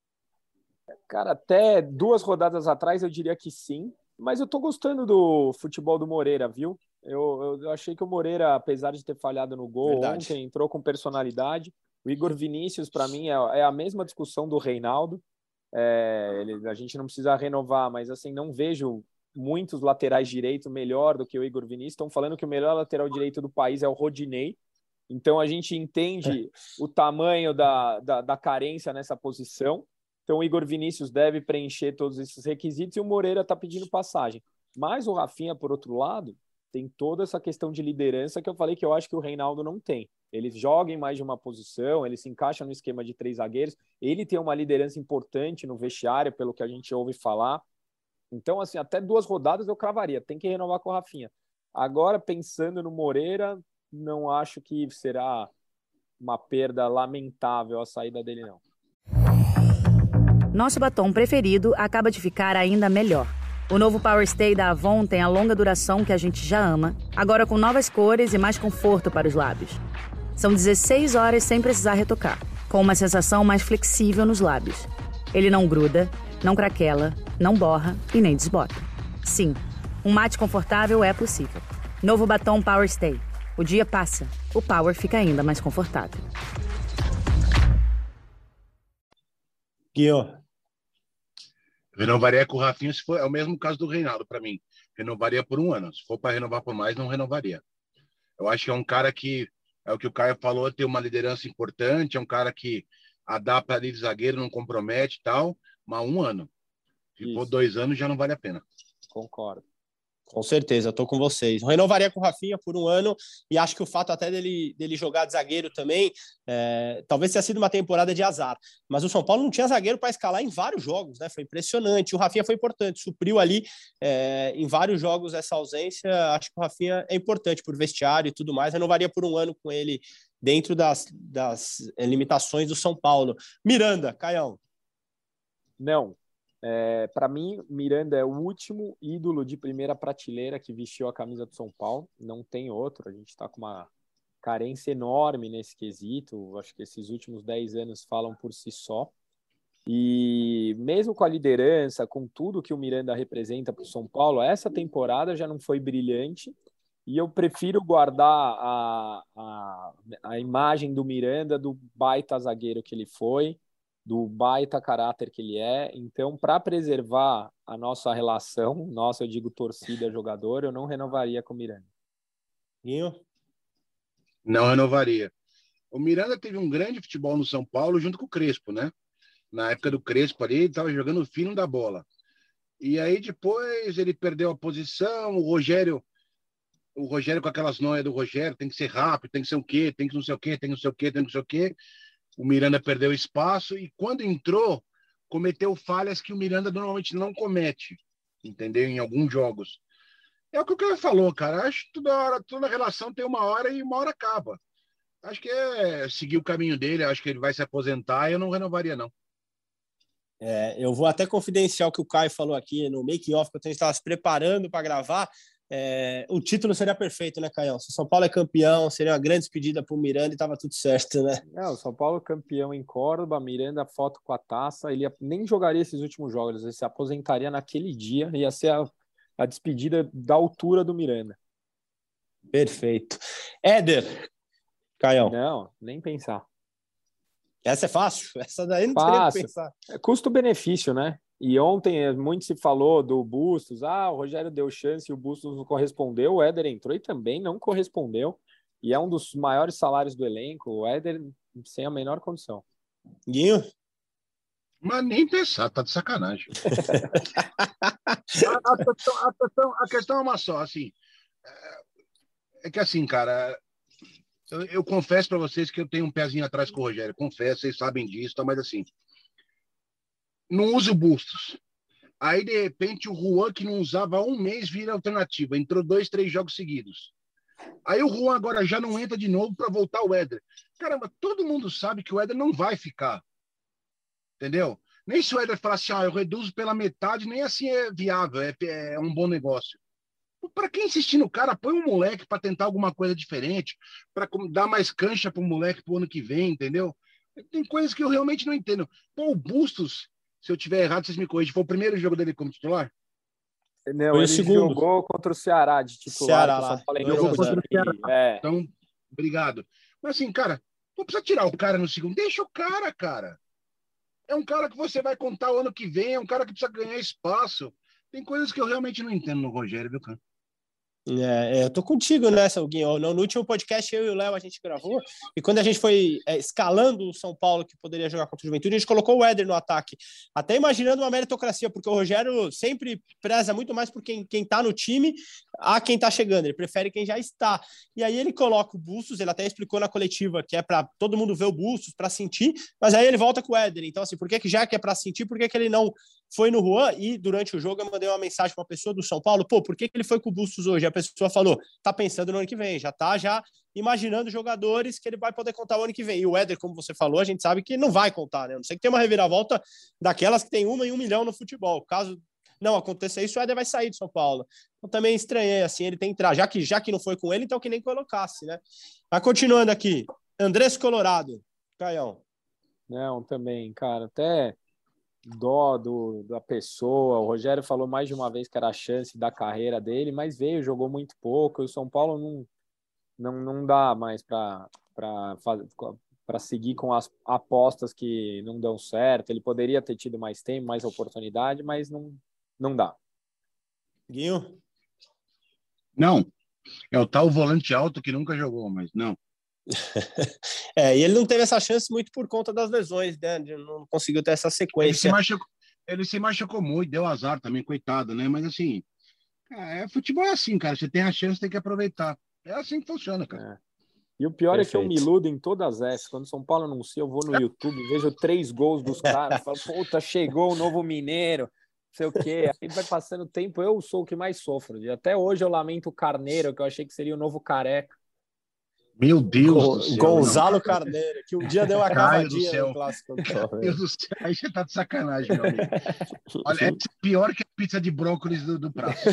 E: Cara, até duas rodadas atrás eu diria que sim, mas eu tô gostando do futebol do Moreira, viu? Eu, eu achei que o Moreira, apesar de ter falhado no gol Verdade. ontem, entrou com personalidade. O Igor Vinícius, para mim, é, é a mesma discussão do Reinaldo. É, ele, a gente não precisa renovar, mas assim, não vejo muitos laterais direitos melhor do que o Igor Vinícius. Estão falando que o melhor lateral direito do país é o Rodinei. Então a gente entende o tamanho da, da, da carência nessa posição. Então o Igor Vinícius deve preencher todos esses requisitos e o Moreira está pedindo passagem. Mas o Rafinha, por outro lado, tem toda essa questão de liderança que eu falei que eu acho que o Reinaldo não tem. Ele joga em mais de uma posição, ele se encaixa no esquema de três zagueiros, ele tem uma liderança importante no vestiário, pelo que a gente ouve falar. Então, assim, até duas rodadas eu cravaria, tem que renovar com o Rafinha. Agora, pensando no Moreira, não acho que será uma perda lamentável a saída dele, não.
H: Nosso batom preferido acaba de ficar ainda melhor. O novo Power Stay da Avon tem a longa duração que a gente já ama, agora com novas cores e mais conforto para os lábios. São dezesseis horas sem precisar retocar, com uma sensação mais flexível nos lábios. Ele não gruda, não craquela, não borra e nem desbota. Sim, um mate confortável é possível. Novo batom Power Stay. O dia passa, o Power fica ainda mais confortável.
D: Guilherme.
F: Renovaria com o Rafinha, se for, é o mesmo caso do Reinaldo, para mim. Renovaria por um ano. Se for para renovar por mais, não renovaria. Eu acho que é um cara que, é o que o Caio falou, tem uma liderança importante, é um cara que adapta ali de zagueiro, não compromete e tal, mas um ano. Se Isso. for dois anos, já não vale a pena.
E: Concordo.
D: Com certeza, eu tô com vocês. Eu renovaria com o Rafinha por um ano e acho que o fato até dele, dele jogar de zagueiro também, é, talvez tenha sido uma temporada de azar, mas o São Paulo não tinha zagueiro para escalar em vários jogos, né? Foi impressionante. O Rafinha foi importante, supriu ali é, em vários jogos essa ausência. Acho que o Rafinha é importante por vestiário e tudo mais. Renovaria por um ano com ele dentro das, das limitações do São Paulo. Miranda, Caião.
E: Não. É, para mim, Miranda é o último ídolo de primeira prateleira que vestiu a camisa do São Paulo. Não tem outro. A gente está com uma carência enorme nesse quesito. Acho que esses últimos dez anos falam por si só. E mesmo com a liderança, com tudo que o Miranda representa para o São Paulo, essa temporada já não foi brilhante. E eu prefiro guardar a, a, a imagem do Miranda, do baita zagueiro que ele foi, do baita caráter que ele é. Então, para preservar a nossa relação, nossa, eu digo torcida-jogador, eu não renovaria com o Miranda.
D: Guinho?
F: Não renovaria. O Miranda teve um grande futebol no São Paulo junto com o Crespo, né? Na época do Crespo ali, ele estava jogando o fino da bola. E aí depois ele perdeu a posição, o Rogério, o Rogério com aquelas noias do Rogério, tem que ser rápido, tem que ser o quê, tem que não sei o quê, tem que não sei o quê, tem que não sei o quê. O Miranda perdeu espaço e quando entrou, cometeu falhas que o Miranda normalmente não comete, entendeu? Em alguns jogos. É o que o cara falou, cara. Acho que toda hora, toda relação tem uma hora e uma hora acaba. Acho que é seguir o caminho dele, acho que ele vai se aposentar e eu não renovaria, não.
D: É, eu vou até confidenciar o que o Caio falou aqui no make-off, que a gente estava se preparando para gravar. É, o título seria perfeito, né, Caio? Se o São Paulo é campeão, seria uma grande despedida para o Miranda e estava tudo certo, né?
E: É, o São Paulo campeão em Córdoba, Miranda foto com a taça, ele nem jogaria esses últimos jogos, ele se aposentaria naquele dia, ia ser a, a despedida da altura do Miranda.
D: Perfeito. Éder, Caio.
E: Não, nem pensar.
D: Essa é fácil, essa daí não
E: fácil.
D: Teria que pensar.
E: É custo-benefício, né? E ontem muito se falou do Bustos, ah, o Rogério deu chance e o Bustos não correspondeu, o Éder entrou e também não correspondeu, e é um dos maiores salários do elenco, o Éder sem a menor condição.
D: Guinho?
F: Mas nem pensar, tá de sacanagem. a, a, questão, a, questão, a questão é uma só, assim, é, é que assim, cara, eu, eu confesso para vocês que eu tenho um pezinho atrás com o Rogério, confesso, vocês sabem disso, tá, mas assim, não usa o Bustos. Aí, de repente, o Juan, que não usava há um mês, vira alternativa. Entrou dois, três jogos seguidos. Aí o Juan agora já não entra de novo para voltar o Éder. Caramba, todo mundo sabe que o Éder não vai ficar. Entendeu? Nem se o Éder falar assim, ah, eu reduzo pela metade, nem assim é viável, é, é um bom negócio. Para quem insistir no cara, põe um moleque para tentar alguma coisa diferente, para dar mais cancha para o moleque pro ano que vem, entendeu? Tem coisas que eu realmente não entendo. Pô, o Bustos, se eu tiver errado, vocês me corrigem. Foi o primeiro jogo dele como titular?
E: Não,
D: Foi
E: ele
D: o segundo.
E: jogou contra o Ceará de titular.
D: Ceará lá.
E: São Paulo
F: Jogou contra o Ceará.
E: É.
F: Então, obrigado. Mas assim, cara, não precisa tirar o cara no segundo. Deixa o cara, cara. É um cara que você vai contar o ano que vem, é um cara que precisa ganhar espaço. Tem coisas que eu realmente não entendo no Rogério, viu, cara?
D: É, é, eu tô contigo nessa, Guinho. No, no último podcast, eu e o Léo, a gente gravou, e quando a gente foi é, escalando o São Paulo, que poderia jogar contra o Juventude, a gente colocou o Éder no ataque, até imaginando uma meritocracia, porque o Rogério sempre preza muito mais por quem, quem tá no time a quem tá chegando, ele prefere quem já está, e aí ele coloca o Bustos, ele até explicou na coletiva que é para todo mundo ver o Bustos, para sentir, mas aí ele volta com o Éder, então assim, por que que já que é para sentir, por que que ele não foi no Juan? E durante o jogo eu mandei uma mensagem para uma pessoa do São Paulo, pô, por que que ele foi com o Bustos hoje? A pessoa falou, tá pensando no ano que vem, já tá já imaginando jogadores que ele vai poder contar o ano que vem. E o Éder, como você falou, a gente sabe que não vai contar, né? Não sei que tem uma reviravolta daquelas que tem uma em um milhão no futebol. Caso não acontecer isso, o Éder vai sair de São Paulo. Eu também estranhei, assim, ele tem que entrar, já que, já que não foi com ele, então que nem colocasse, né? Mas continuando aqui, Andrés Colorado, Caião.
E: Não, também, cara, até dó do, da pessoa. O Rogério falou mais de uma vez que era a chance da carreira dele, mas veio, jogou muito pouco. E o São Paulo não, não, não dá mais para para seguir com as apostas que não dão certo. Ele poderia ter tido mais tempo, mais oportunidade, mas não, não dá.
D: Guinho?
F: Não. É o tal volante alto que nunca jogou, mas não.
D: É, e ele não teve essa chance muito por conta das lesões, né? Não conseguiu ter essa sequência.
F: Ele se machucou, ele se machucou muito, deu azar também, coitado, né? Mas assim, é, futebol é assim, cara. Você tem a chance, tem que aproveitar. É assim que funciona, cara.
E: É. E o pior
D: Perfeito.
E: É que eu me iludo em todas essas. Quando o São Paulo anuncia, eu vou no YouTube, vejo três gols dos caras, falo, puta, chegou o novo Mineiro, não sei o quê. Aí vai passando o tempo, eu sou o que mais sofro. E até hoje eu lamento o Carneiro, que eu achei que seria o novo Careca.
F: Meu Deus
D: Go,
F: do céu.
D: Gonzalo
F: não.
D: Carneiro, que um dia deu uma
F: Caio do
D: cavadinha
F: céu.
D: no clássico.
F: Meu Deus do céu, aí você tá de sacanagem, meu amigo. Olha, é pior que a pizza de brócolis do, do prato.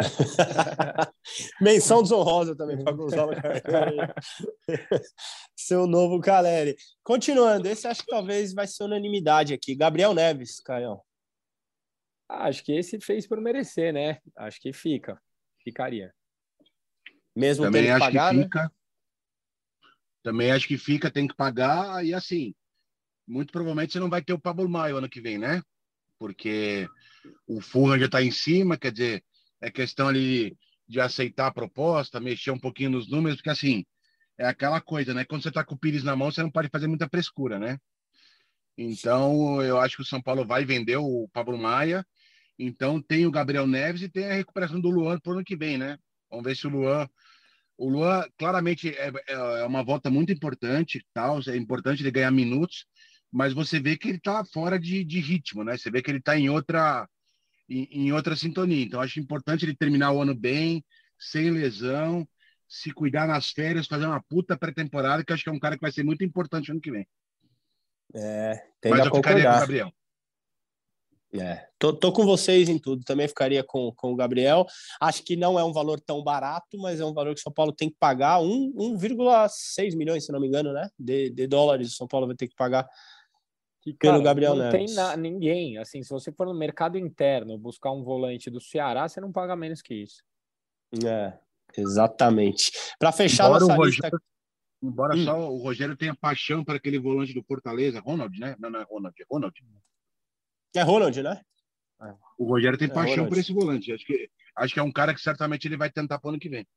D: Menção desonrosa também para Gonzalo Carneiro. Seu novo Caleri. Continuando, esse acho que talvez vai ser unanimidade aqui. Gabriel Neves, Caião.
E: Ah, acho que esse fez por merecer, né? Acho que fica. Ficaria.
D: Mesmo
F: Também
D: tendo que
F: acho
D: pagar,
F: que
D: né?
F: fica. Também acho que fica, tem que pagar. E assim, muito provavelmente você não vai ter o Pablo Maio ano que vem, né? Porque o Fulham já está em cima, quer dizer, é questão ali de aceitar a proposta, mexer um pouquinho nos números, porque assim, é aquela coisa, né? Quando você está com o Pires na mão, você não pode fazer muita frescura, né? Então, eu acho que o São Paulo vai vender o Pablo Maia. Então, tem o Gabriel Neves e tem a recuperação do Luan para o ano que vem, né? Vamos ver se o Luan... O Luan, claramente, é, é uma volta muito importante, tal, é importante ele ganhar minutos, mas você vê que ele está fora de, de ritmo, né? Você vê que ele está em outra, em, em outra sintonia. Então, acho importante ele terminar o ano bem, sem lesão, se cuidar nas férias, fazer uma puta pré-temporada, que acho que é um cara que vai ser muito importante ano que vem.
D: É, tendo
F: Mas
D: a
F: eu ficaria com o
D: concordar.
F: Gabriel.
D: É, tô, tô com vocês em tudo, também ficaria com, com o Gabriel. Acho que não é um valor tão barato, mas é um valor que o São Paulo tem que pagar, um vírgula seis milhões, se não me engano, né? De, de dólares, o São Paulo vai ter que pagar
E: Que,
D: pelo
E: cara,
D: Gabriel
E: não
D: Neves.
E: tem na, ninguém. Assim, se você for no mercado interno buscar um volante do Ceará, você não paga menos que isso.
D: É, exatamente. Para fechar
F: Embora
D: nossa
F: o
D: lista...
F: Rogério, embora
D: Hum.
F: só o Rogério tenha paixão para aquele volante do Fortaleza, Ronald, né? Não, não é Ronald, é Ronald.
D: É Ronald, né?
F: O Rogério tem
D: É,
F: paixão
D: Ronald.
F: por esse volante. Acho que, acho que é um cara que certamente ele vai tentar para o ano que vem.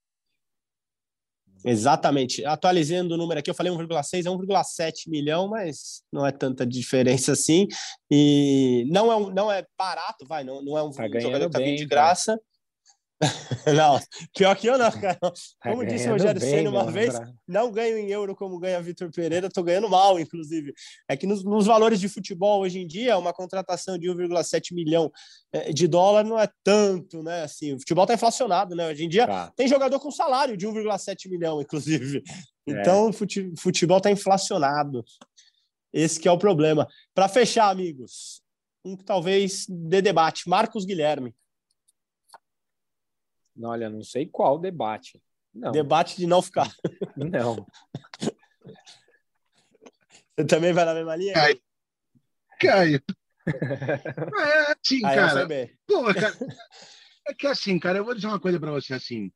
D: Exatamente. Atualizando o número aqui, eu falei um vírgula seis, é um vírgula sete milhão, mas não é tanta diferença assim. E não é, um, não é barato, vai, não, não é um
E: Tá
D: jogador que tá vindo
E: bem,
D: de
E: cara.
D: graça. Não, pior que eu não, cara.
E: Tá
D: Como disse o
E: ganhando
D: Rogério
E: bem,
D: Ceni uma
E: meu
D: vez,
E: namorado.
D: não ganho em euro como ganha Vitor Pereira, tô ganhando mal, inclusive. É que nos, nos valores de futebol hoje em dia, uma contratação de um vírgula sete milhão de dólar não é tanto, né? Assim, o futebol tá inflacionado, né? Hoje em dia
E: Tá.
D: tem jogador com salário de um vírgula sete milhão, inclusive. Então, o fute, futebol tá inflacionado. Esse que é o problema. Para fechar, amigos, um que talvez dê debate, Marcos Guilherme.
E: Olha, não sei qual debate. Não.
D: Debate de não ficar.
E: Não.
D: Você também vai na mesma linha?
F: Caio. Caio. É assim,
D: Aí, eu
F: cara.
D: sei bem.
F: Pô, cara. É que assim, cara, eu vou dizer uma coisa para você assim.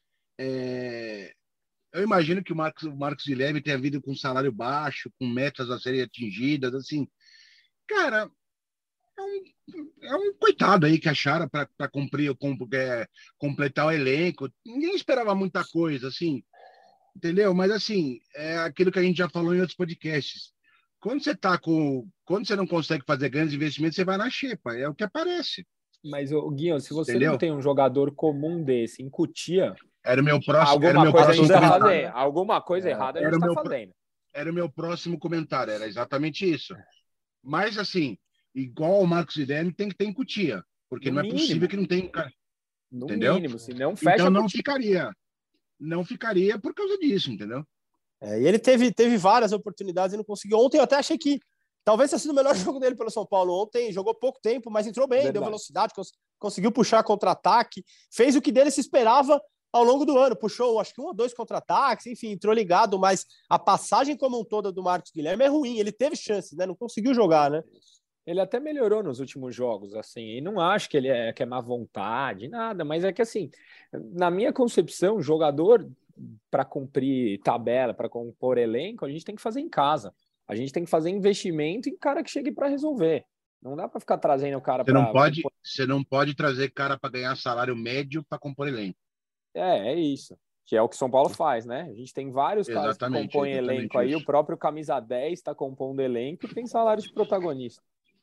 F: É... Eu imagino que o Marcos, o Marcos Guilherme tenha vindo com salário baixo, com metas a serem atingidas, assim. Cara, é um, é um coitado aí que acharam para cumprir, com, é, completar o elenco. Ninguém esperava muita coisa, assim, entendeu? Mas, assim, é aquilo que a gente já falou em outros podcasts. Quando você tá com... Quando você não consegue fazer grandes investimentos, você vai na xepa. É o que aparece.
E: Mas, ô, Guinho, se você
F: Entendeu?
E: não tem um jogador comum desse em Cutia,
F: Era o meu próximo, era o
E: alguma
F: meu
E: coisa a
F: próximo
E: gente tá
F: comentário.
E: fazendo. Alguma coisa errada a
F: Era
E: gente
F: o
E: tá
F: meu-
E: fazendo.
F: Era o meu próximo comentário, era exatamente isso. Mas, assim, igual o Marcos Guilherme, tem que ter em Cutia. Porque
E: No
F: não é
E: mínimo.
F: possível que não tenha...
E: No
F: Entendeu?
E: mínimo, se não fecha
F: Então não
E: Cutia.
F: ficaria. Não ficaria por causa disso, entendeu?
D: É, e ele teve, teve várias oportunidades e não conseguiu. Ontem eu até achei que talvez tenha sido o melhor jogo dele pelo São Paulo. Ontem jogou pouco tempo, mas entrou bem,
E: Verdade.
D: deu velocidade, cons- conseguiu puxar contra-ataque, fez o que dele se esperava ao longo do ano. Puxou, acho que um ou dois contra-ataques, enfim, entrou ligado, mas a passagem como um toda do Marcos Guilherme é ruim. Ele teve chances, né? Não conseguiu jogar, né?
E: Ele até melhorou nos últimos jogos, assim, e não acho que ele é, que é má vontade, nada, mas é que, assim, na minha concepção, jogador para cumprir tabela, para compor elenco, a gente tem que fazer em casa. A gente tem que fazer investimento em cara que chegue para resolver. Não dá para ficar trazendo o cara
F: Você
E: para...
F: não pode, você não pode trazer cara para ganhar salário médio para compor elenco.
E: É, é isso. Que é o que o São Paulo faz, né? A gente tem vários caras que
F: Exatamente,
E: compõem
F: exatamente
E: elenco aí,
F: isso.
E: o próprio Camisa dez está compondo elenco e tem salário de protagonista.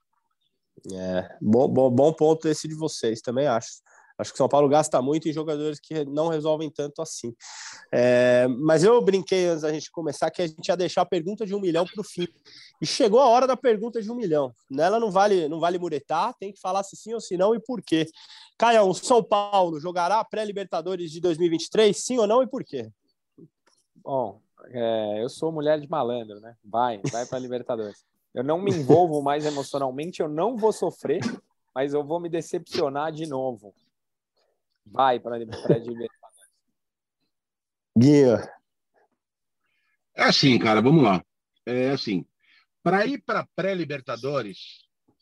D: É, bom, bom, bom ponto esse de vocês, também acho. Acho que o São Paulo gasta muito em jogadores que não resolvem tanto assim. É, mas eu brinquei antes da gente começar que a gente ia deixar a pergunta de um milhão para o fim. E chegou a hora da pergunta de um milhão. Nela não vale, não vale muretar, tem que falar se sim ou se não e por quê. Caio, o São Paulo jogará a pré-Libertadores de dois mil e vinte e três, sim ou não e por quê?
E: Bom, é, eu sou mulher de malandro, né? Vai, vai para Libertadores. Eu não me envolvo mais emocionalmente, eu não vou sofrer, mas eu vou me decepcionar de novo. Vai para Libertadores.
D: Guinho.
F: É assim, cara, vamos lá. É assim, para ir para pré-Libertadores,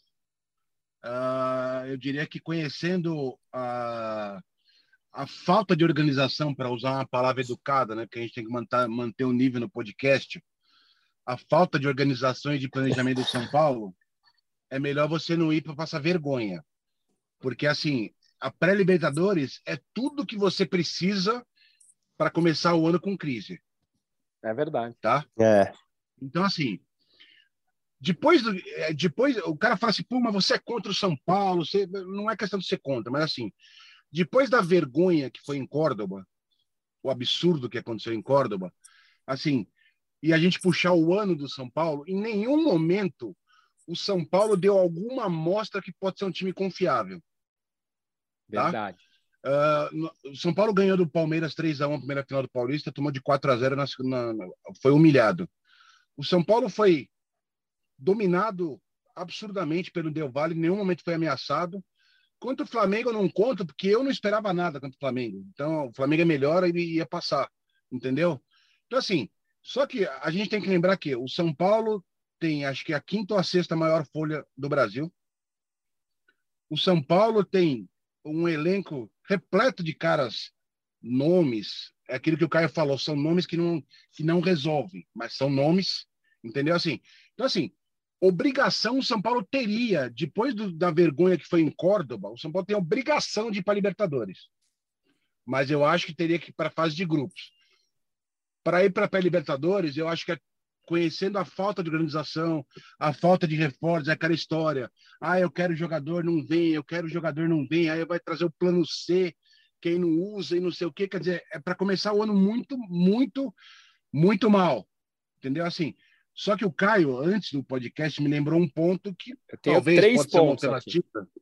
F: uh, eu diria que conhecendo a, a falta de organização, para usar uma palavra educada, né, que a gente tem que manter, manter o nível no podcast, a falta de organização e de planejamento do São Paulo, é melhor você não ir para passar vergonha. Porque, assim, a pré-Libertadores é tudo que você precisa para começar o ano com crise.
E: É verdade.
F: Tá?
D: É.
F: Então, assim, depois, do, depois o cara fala assim, pô, mas você é contra o São Paulo, você, não é questão de ser contra, mas assim, depois da vergonha que foi em Córdoba, o absurdo que aconteceu em Córdoba, assim, e a gente puxar o ano do São Paulo, em nenhum momento o São Paulo deu alguma amostra que pode ser um time confiável. Tá?
E: Verdade.
F: Uh, o São Paulo ganhou do Palmeiras três a um na primeira final do Paulista, tomou de quatro a zero, na, na, na, foi humilhado. O São Paulo foi dominado absurdamente pelo Del Valle, em nenhum momento foi ameaçado. Contra o Flamengo eu não conto, porque eu não esperava nada contra o Flamengo. Então, o Flamengo é melhor e ia passar, entendeu? Então, assim, só que a gente tem que lembrar que o São Paulo tem, acho que a quinta ou a sexta maior folha do Brasil. O São Paulo tem um elenco repleto de caras, nomes, é aquilo que o Caio falou, são nomes que não, que não resolvem, mas são nomes, entendeu? Assim, então, assim, obrigação o São Paulo teria, depois do, da vergonha que foi em Córdoba, o São Paulo tem a obrigação de ir para a Libertadores. Mas eu acho que teria que ir para a fase de grupos. Para ir para a Libertadores, eu acho que é conhecendo a falta de organização, a falta de reforços, é aquela história. Ah, eu quero jogador, não vem, eu quero jogador, não vem, aí vai trazer o plano C, quem não usa e não sei o quê. Quer dizer, é para começar o ano muito, muito, muito mal. Entendeu? Assim, só que o Caio, antes do podcast, me lembrou um ponto que talvez
E: três
F: pode ser uma
E: pontos
F: alternativa. Aqui.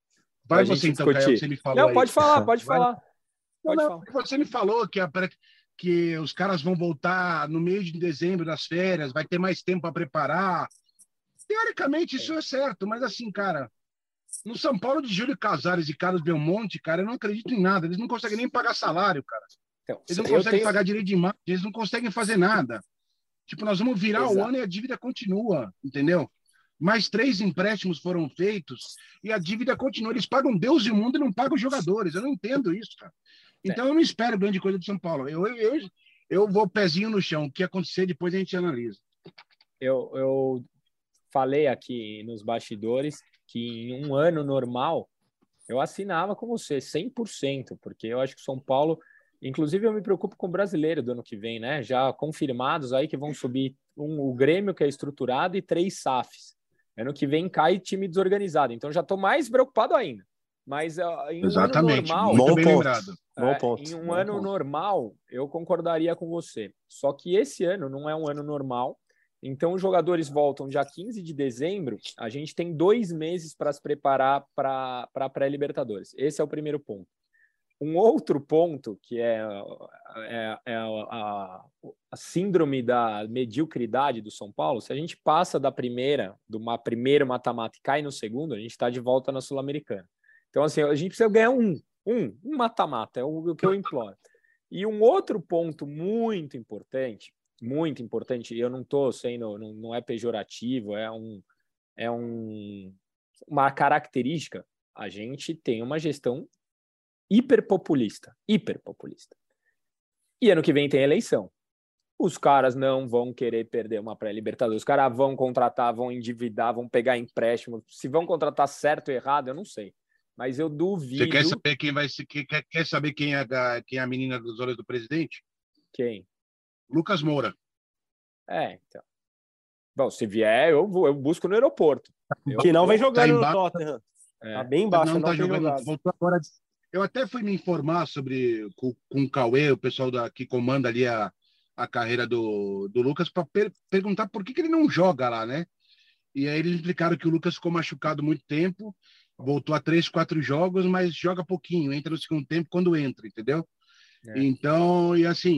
F: Vai você então,
E: discutir.
F: Caio, você me falou
E: Não,
F: aí.
E: pode falar, pode
F: vai.
E: falar. Pode
F: não,
E: falar.
F: Você me falou que, a, que os caras vão voltar no meio de dezembro, das férias, vai ter mais tempo para preparar. Teoricamente, isso é certo, mas assim, cara, no São Paulo de Júlio Casares e Carlos Belmonte, cara, eu não acredito em nada. Eles não conseguem nem pagar salário, cara.
E: Então,
F: eles não conseguem
E: tenho...
F: pagar direito de imagem, eles não conseguem fazer nada. Tipo, nós vamos virar
E: Exato.
F: o ano e a dívida continua, entendeu? Mais três empréstimos foram feitos e a dívida continua. Eles pagam Deus e o mundo e não pagam os jogadores. Eu não entendo isso, cara. Então, é. eu não espero grande coisa do São Paulo. Eu, eu, eu, eu vou pezinho no chão. O que acontecer, depois a gente analisa.
E: Eu, eu falei aqui nos bastidores que em um ano normal eu assinava com você cem por cento, porque eu acho que o São Paulo... Inclusive, eu me preocupo com o brasileiro do ano que vem, né? Já confirmados aí que vão subir um, o Grêmio, que é estruturado, e três S A Fs. Ano que vem cai time desorganizado. Então, já estou mais preocupado ainda. Mas uh, em
F: Exatamente.
E: um ano normal...
F: Muito
D: bom
F: bem
D: ponto.
F: lembrado.
E: É,
D: Bom ponto.
E: em um
F: Bom
E: ano
F: ponto.
E: normal, eu concordaria com você. Só que esse ano não é um ano normal. Então, os jogadores voltam dia quinze de dezembro. A gente tem dois meses para se preparar para a pré-Libertadores. Esse é o primeiro ponto. Um outro ponto, que é, é, é a, a síndrome da mediocridade do São Paulo, se a gente passa da primeira, do uma primeiro mata-mata e cai no segundo, a gente está de volta na Sul-Americana. Então, assim, a gente precisa ganhar um, um, um mata-mata, é o, o que eu imploro. E um outro ponto muito importante, muito importante, e eu não estou sendo, não, não é pejorativo, é, um, é um, uma característica, a gente tem uma gestão hiperpopulista, hiperpopulista. E ano que vem tem eleição. Os caras não vão querer perder uma pré-Libertadores. Os caras vão contratar, vão endividar, vão pegar empréstimo. Se vão contratar certo ou errado, eu não sei. Mas eu duvido...
F: Você quer saber quem vai ser, quer, quer saber quem é, a, quem é a menina dos olhos do presidente?
E: Quem?
F: Lucas Moura.
E: É, então. Bom, se vier, eu, vou, eu busco no aeroporto. Eu...
D: Que não vem jogando
F: tá
D: no
F: embaixo.
D: Tottenham.
E: É.
D: Tá bem embaixo,
F: não,
D: não
F: tá
D: tem
F: jogando.
D: jogado.
F: Voltou agora. Eu até fui me informar sobre com, com o Cauê, o pessoal da, que comanda ali a, a carreira do, do Lucas, para per, perguntar por que, que ele não joga lá, né? E aí eles explicaram que o Lucas ficou machucado muito tempo, voltou a três, quatro jogos, mas joga pouquinho, entra no segundo tempo quando entra, entendeu? É. Então, e assim,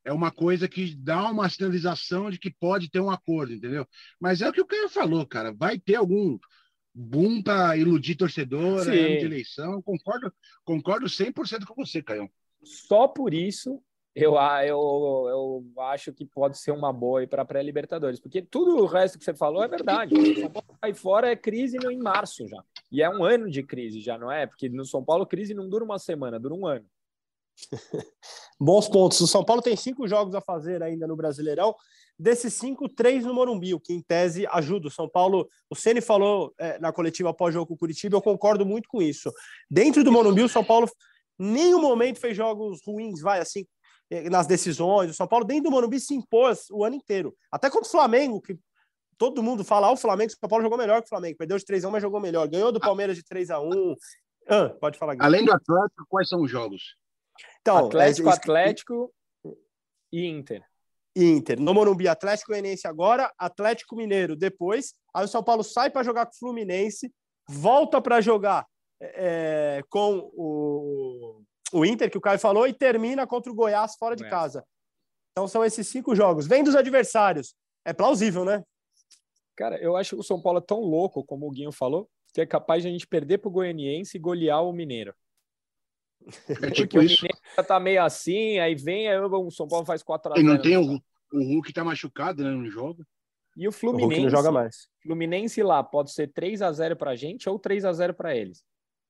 F: é uma coisa que dá uma sinalização de que pode ter um acordo, entendeu? Mas é o que o Caio falou, cara. Vai ter algum boom para iludir torcedor, é ano de eleição. Concordo, concordo cem por cento com você, Caio.
E: Só por isso eu, eu, eu acho que pode ser uma boa aí para a pré-Libertadores, porque tudo o resto que você falou é verdade. O São Paulo aí fora é crise no, em março já. E é um ano de crise já, não é? Porque no São Paulo crise não dura uma semana, dura um ano.
D: Bons pontos. O São Paulo tem cinco jogos a fazer ainda no Brasileirão. Desses cinco, três no Morumbi, o que em tese ajuda. O São Paulo, o Ceni falou é, na coletiva após o jogo com o Curitiba, eu concordo muito com isso. Dentro do Morumbi, o São Paulo em nenhum momento fez jogos ruins, vai assim, nas decisões. O São Paulo, dentro do Morumbi, se impôs o ano inteiro. Até contra o Flamengo, que todo mundo fala, ah, o Flamengo, o São Paulo jogou melhor que o Flamengo. Perdeu de três a um, mas jogou melhor. Ganhou do Palmeiras de três a um. Ah, pode falar, Guilherme.
F: Além do Atlético, quais são os jogos?
E: Então, Atlético, é, Atlético e Inter.
D: Inter. No Morumbi, Atlético Goianiense agora, Atlético Mineiro depois. Aí o São Paulo sai para jogar com o Fluminense, volta para jogar é, com o, o Inter, que o Caio falou, e termina contra o Goiás fora de casa. Então são esses cinco jogos. Vem dos adversários. É plausível, né?
E: Cara, eu acho que o São Paulo é tão louco, como o Guinho falou, que é capaz de a gente perder pro Goianiense e golear o Mineiro.
F: É tipo isso.
E: O Mineiro já tá meio assim, aí vem, aí o São Paulo faz quatro a zero.
F: E não tem o, o Hulk tá machucado, né, no jogo.
E: E o Fluminense,
D: o Hulk não joga mais.
E: Fluminense lá pode ser três a zero pra gente ou três a zero pra eles.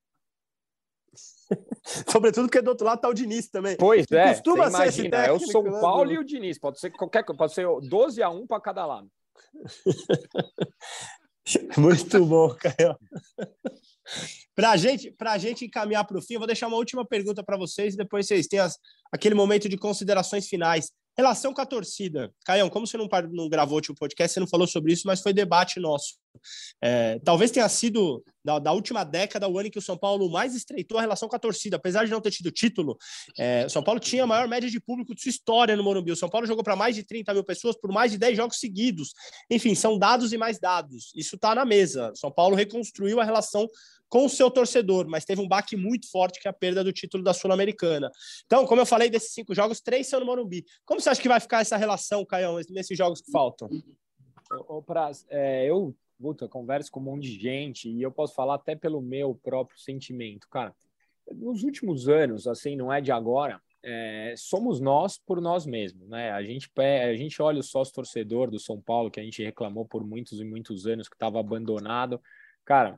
D: Sobretudo porque do outro lado tá o Diniz também.
E: Pois é,
D: costuma
E: você
D: ser esse
E: imagina, é o São
D: técnico,
E: Paulo
D: né?
E: e o Diniz, pode ser qualquer coisa, pode ser doze a um para cada lado.
D: Muito bom, Caio. Pra gente, pra gente encaminhar para o fim, eu vou deixar uma última pergunta para vocês e depois vocês têm as, aquele momento de considerações finais. Relação com a torcida. Caião, como você não, não gravou o último podcast, você não falou sobre isso, mas foi debate nosso. É, talvez tenha sido, da, da última década, o ano em que o São Paulo mais estreitou a relação com a torcida. Apesar de não ter tido título, é, o São Paulo tinha a maior média de público de sua história no Morumbi. O São Paulo jogou para mais de trinta mil pessoas por mais de dez jogos seguidos. Enfim, são dados e mais dados. Isso está na mesa. O São Paulo reconstruiu a relação com o seu torcedor, mas teve um baque muito forte, que é a perda do título da Sul-Americana. Então, como eu falei, desses cinco jogos, três são no Morumbi. Como você acha que vai ficar essa relação, Caião, nesses jogos que faltam?
E: Ô, Praz, é, eu, puta, converso com um monte de gente e eu posso falar até pelo meu próprio sentimento. Cara, nos últimos anos, assim, não é de agora, é, somos nós por nós mesmos, né? A gente, a gente olha o sócio-torcedor do São Paulo, que a gente reclamou por muitos e muitos anos, que estava abandonado. Cara,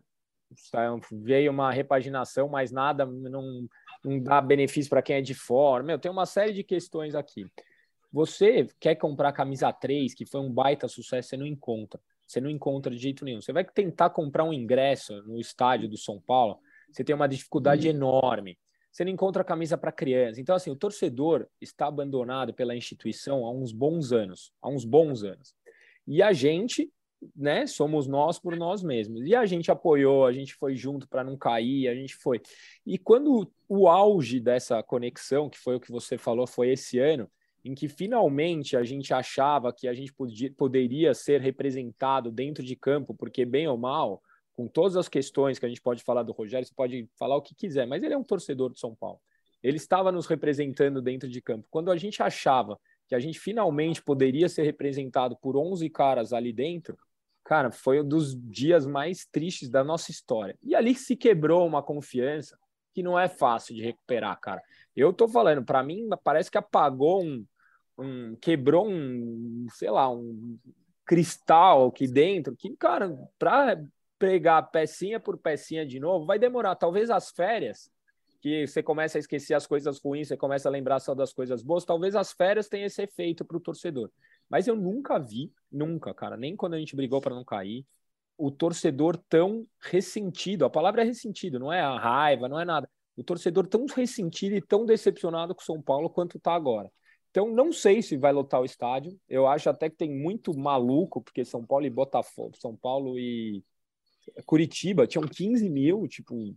E: veio uma repaginação, mas nada, não, não dá benefício para quem é de fora. Meu, tem uma série de questões aqui. Você quer comprar a camisa três, que foi um baita sucesso, você não encontra. Você não encontra de jeito nenhum. Você vai tentar comprar um ingresso no estádio do São Paulo, você tem uma dificuldade enorme. Você não encontra camisa para criança. Então, assim, o torcedor está abandonado pela instituição há uns bons anos. Há uns bons anos. E a gente... né? Somos nós por nós mesmos. E a gente apoiou, a gente foi junto para não cair, a gente foi. E quando o auge dessa conexão, que foi o que você falou, foi esse ano, em que finalmente a gente achava que a gente podia, poderia ser representado dentro de campo, porque bem ou mal, com todas as questões que a gente pode falar do Rogério, você pode falar o que quiser, mas ele é um torcedor de São Paulo. Ele estava nos representando dentro de campo. Quando a gente achava que a gente finalmente poderia ser representado por onze caras ali dentro, cara, foi um dos dias mais tristes da nossa história. E ali se quebrou uma confiança que não é fácil de recuperar, cara. Eu tô falando, para mim, parece que apagou um, um... quebrou um, sei lá, um cristal aqui dentro, que, cara, para pegar pecinha por pecinha de novo, vai demorar. Talvez as férias, que você começa a esquecer as coisas ruins, você começa a lembrar só das coisas boas, talvez as férias tenham esse efeito para o torcedor. Mas eu nunca vi, nunca, cara, nem quando a gente brigou para não cair, o torcedor tão ressentido. A palavra é ressentido, não é a raiva, não é nada. O torcedor tão ressentido e tão decepcionado com o São Paulo quanto está agora. Então, não sei se vai lotar o estádio. Eu acho até que tem muito maluco, porque São Paulo e Botafogo, São Paulo e Curitiba tinham quinze mil, tipo,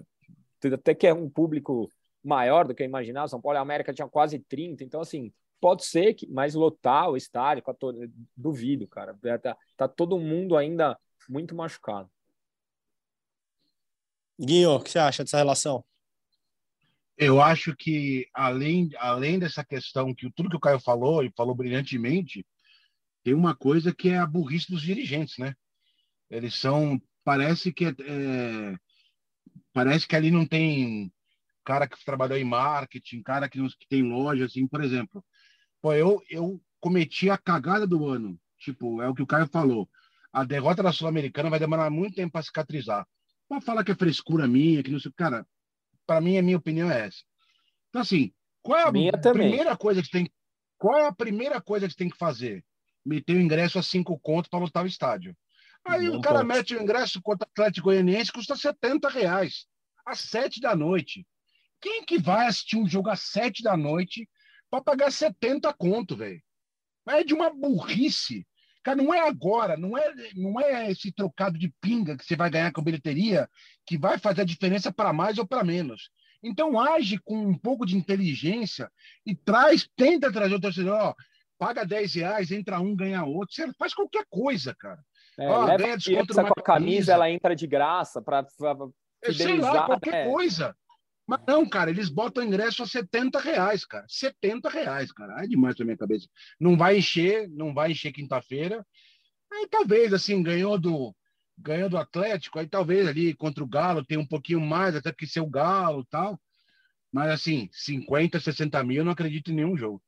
E: até que é um público maior do que eu imaginava. São Paulo e América tinham quase trinta. Então, assim, pode ser que, mas lotar o estádio, duvido, cara. Tá, tá todo mundo ainda muito machucado.
D: Guinho, o que você acha dessa relação?
F: Eu acho que, além, além dessa questão, que tudo que o Caio falou, e falou brilhantemente, tem uma coisa que é a burrice dos dirigentes, né? Eles são... Parece que, é, parece que ali não tem cara que trabalhou em marketing, cara que, não, que tem loja, assim, por exemplo. Pô, eu, eu cometi a cagada do ano. Tipo, é o que o Caio falou. A derrota da Sul-Americana vai demorar muito tempo para cicatrizar. Pode falar que é frescura minha, que não sei... Cara, para mim, a minha opinião é essa. Então, assim, qual é a
E: Minha também.
F: primeira coisa que você tem, qual é a primeira coisa que você tem que fazer? Meter o ingresso a cinco contos para lotar o estádio. Aí
D: Bom
F: o cara
D: ponto.
F: mete o ingresso contra o Atlético Goianiense, custa setenta reais, às sete da noite. Quem que vai assistir um jogo às sete da noite para pagar setenta conto, velho? É de uma burrice. Cara, não é agora, não é, não é esse trocado de pinga que você vai ganhar com a bilheteria que vai fazer a diferença para mais ou para menos. Então, age com um pouco de inteligência e traz, tenta trazer o torcedor, ó, paga dez reais, entra um, ganha outro. Você faz qualquer coisa, cara.
E: É,
F: Ó,
E: leva
F: ganha
E: a
F: desconto
E: criança
F: numa
E: com a camisa,
F: camisa.
E: ela entra de graça para
F: Sei lá,
E: fidelizar.
F: qualquer
E: É.
F: coisa. Mas não, cara, eles botam ingresso a setenta reais, cara. setenta reais, cara. É demais pra minha cabeça. Não vai encher, não vai encher quinta-feira. Aí talvez, assim, ganhou do, ganhou do Atlético, aí talvez ali contra o Galo tem um pouquinho mais, até porque ser o Galo e tal. Mas, assim, cinquenta, sessenta mil, eu não acredito em nenhum jogo.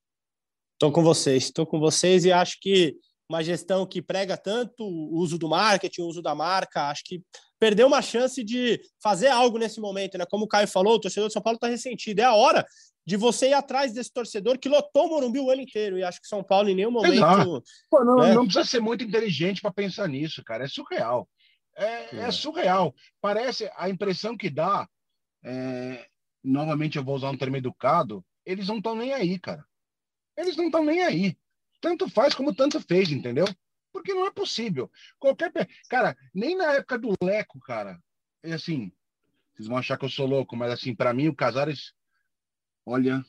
D: Estou com vocês, estou com vocês e acho que uma gestão que prega tanto o uso do marketing, o uso da marca, acho que perdeu uma chance de fazer algo nesse momento, né? Como o Caio falou, o torcedor de São Paulo está ressentido. É a hora de você ir atrás desse torcedor que lotou o Morumbi o ano inteiro. E acho que São Paulo em nenhum momento...
F: Exato. Pô, não,
D: né?
F: não precisa ser muito inteligente para pensar nisso, cara. É surreal. É, é. é surreal. Parece, a impressão que dá, é, novamente eu vou usar um termo educado, eles não estão nem aí, cara. Eles não estão nem aí. Tanto faz como tanto fez, entendeu? Porque não é possível. Qualquer... Cara, nem na época do Leco, cara, é assim, vocês vão achar que eu sou louco, mas assim, para mim o Casares, olha,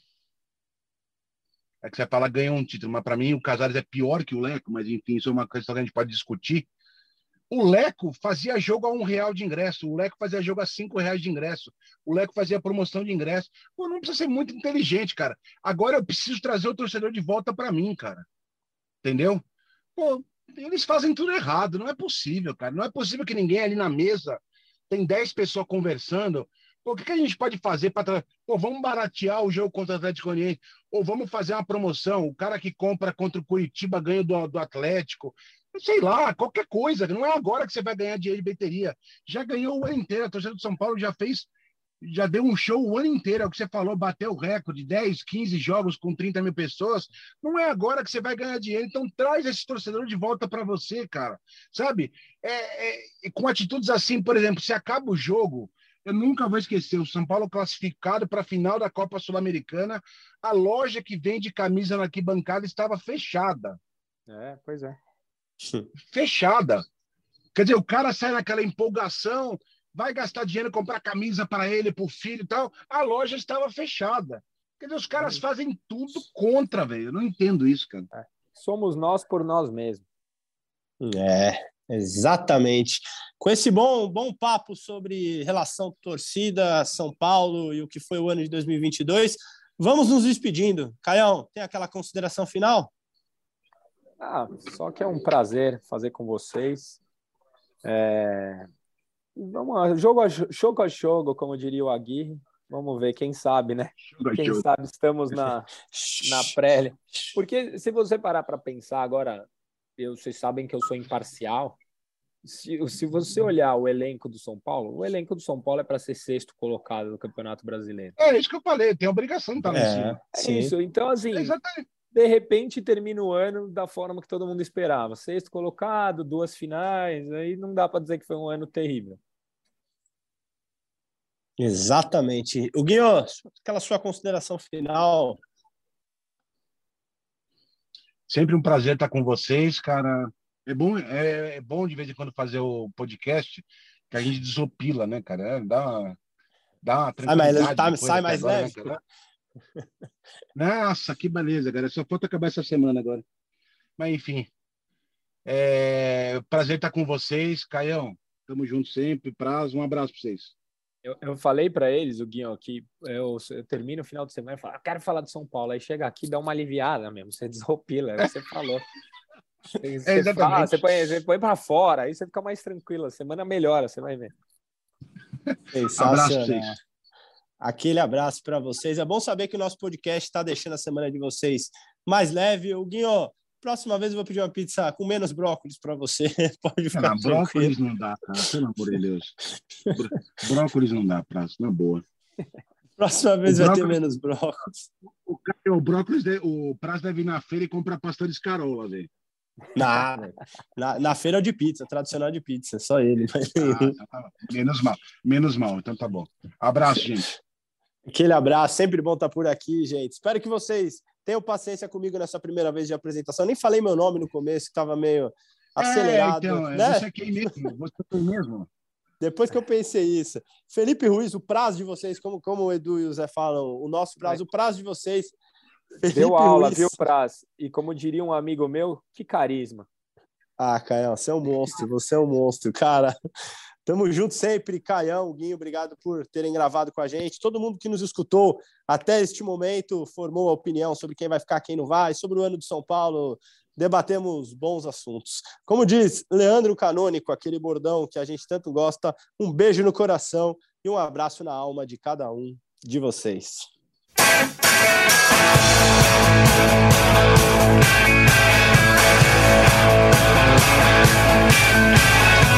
F: é que você fala ganhou um título, mas para mim o Casares é pior que o Leco, mas enfim, isso é uma questão que a gente pode discutir. O Leco fazia jogo a um real de ingresso, o Leco fazia jogo a cinco reais de ingresso, o Leco fazia promoção de ingresso. Pô, não precisa ser muito inteligente, cara. Agora eu preciso trazer o torcedor de volta para mim, cara. Entendeu? Pô, eles fazem tudo errado, não é possível, cara. Não é possível que ninguém ali na mesa tem dez pessoas conversando. Pô, o que, que a gente pode fazer para... Pô, vamos baratear o jogo contra o Atlético Goianiense, ou vamos fazer uma promoção, o cara que compra contra o Curitiba ganha do, do Atlético, sei lá, qualquer coisa. Não é agora que você vai ganhar dinheiro de bilheteria. Já ganhou o ano inteiro, a torcida do São Paulo já fez, já deu um show o ano inteiro, é o que você falou, bateu o recorde, dez, quinze jogos com trinta mil pessoas. Não é agora que você vai ganhar dinheiro, então traz esse torcedor de volta para você, cara, sabe? É, é, com atitudes assim, por exemplo, se acaba o jogo, eu nunca vou esquecer, o São Paulo classificado para a final da Copa Sul-Americana, a loja que vende camisa na arquibancada estava fechada.
E: É, pois é.
F: Fechada. Quer dizer, o cara sai naquela empolgação, vai gastar dinheiro, comprar camisa para ele, para o filho e tal, a loja estava fechada. Quer dizer, os caras fazem tudo contra, velho. Eu não entendo isso, cara.
E: É. Somos nós por nós mesmos.
D: É, exatamente. Com esse bom, bom papo sobre relação torcida, São Paulo e o que foi o ano de dois mil e vinte e dois, vamos nos despedindo. Caião, tem aquela consideração final?
E: Ah, só que é um prazer fazer com vocês. É... Vamos lá, jogo a jogo, a jogo, como diria o Aguirre. Vamos ver, quem sabe, né? Quem sabe estamos na, na prélia. Porque se você parar para pensar agora, eu, vocês sabem que eu sou imparcial. Se, se você olhar o elenco do São Paulo, o elenco do São Paulo é para ser sexto colocado no Campeonato Brasileiro.
F: É isso que eu falei, tem a obrigação de estar lá em cima.
E: É isso, então assim... É exatamente. De repente termina o ano da forma que todo mundo esperava. Sexto colocado, duas finais, aí não dá para dizer que foi um ano terrível.
D: Exatamente. O Guinho, aquela sua consideração final.
F: Sempre um prazer estar com vocês, cara. É bom, é, é bom de vez em quando fazer o podcast, que a gente desopila, né, cara? É, dá, dá uma tranquilidade.
D: Tá, sai mais agora, leve. Né,
F: Nossa, que beleza, cara. Só falta acabar essa semana agora. Mas, enfim. É... Prazer estar com vocês. Caião, tamo junto sempre. Prazo, um abraço para vocês.
E: Eu, eu falei para eles, o Guinho, que eu, eu termino o final de semana e falo, eu quero falar de São Paulo. Aí chega aqui, dá uma aliviada mesmo, você desropila, aí você falou. Você,
F: É,
E: você, fala, você põe, você põe para fora, aí você fica mais tranquilo, a semana melhora, você vai ver.
D: Sensacional. Aquele abraço para vocês. É bom saber que o nosso podcast está deixando a semana de vocês mais leve. O Guinho, próxima vez eu vou pedir uma pizza com menos brócolis para você. Pode ficar
F: ah, brócolis não dá, cara. Pelo amor de Deus. Brócolis não dá, prazo, na boa.
D: Próxima vez
F: o
D: vai
F: brócolis...
D: ter menos brócolis.
F: O, o brócolis, de... o prazo deve ir na feira e comprar pasta de escarola, velho.
D: Na, na, na feira de pizza, tradicional de pizza, só ele.
F: Ah, então tá menos mal, menos mal, então tá bom. Abraço, gente.
D: Aquele abraço, sempre bom estar por aqui, gente. Espero que vocês tenham paciência comigo nessa primeira vez de apresentação. Nem falei meu nome no começo, que estava meio acelerado.
F: É, então,
D: né?
F: Você é quem mesmo? Você é quem mesmo?
D: Depois que eu pensei isso. Felipe Ruiz, o prazo de vocês, como, como o Edu e o Zé falam, o nosso prazo, o prazo de vocês.
E: Felipe Deu aula, Ruiz. Viu, Praz? E como diria um amigo meu, que carisma.
D: Ah, Caião, você é um monstro, você é um monstro, cara. Tamo junto sempre, Caião, Guinho, obrigado por terem gravado com a gente. Todo mundo que nos escutou até este momento formou a opinião sobre quem vai ficar, quem não vai, sobre o ano de São Paulo, debatemos bons assuntos. Como diz Leandro Canônico, aquele bordão que a gente tanto gosta, um beijo no coração e um abraço na alma de cada um de vocês.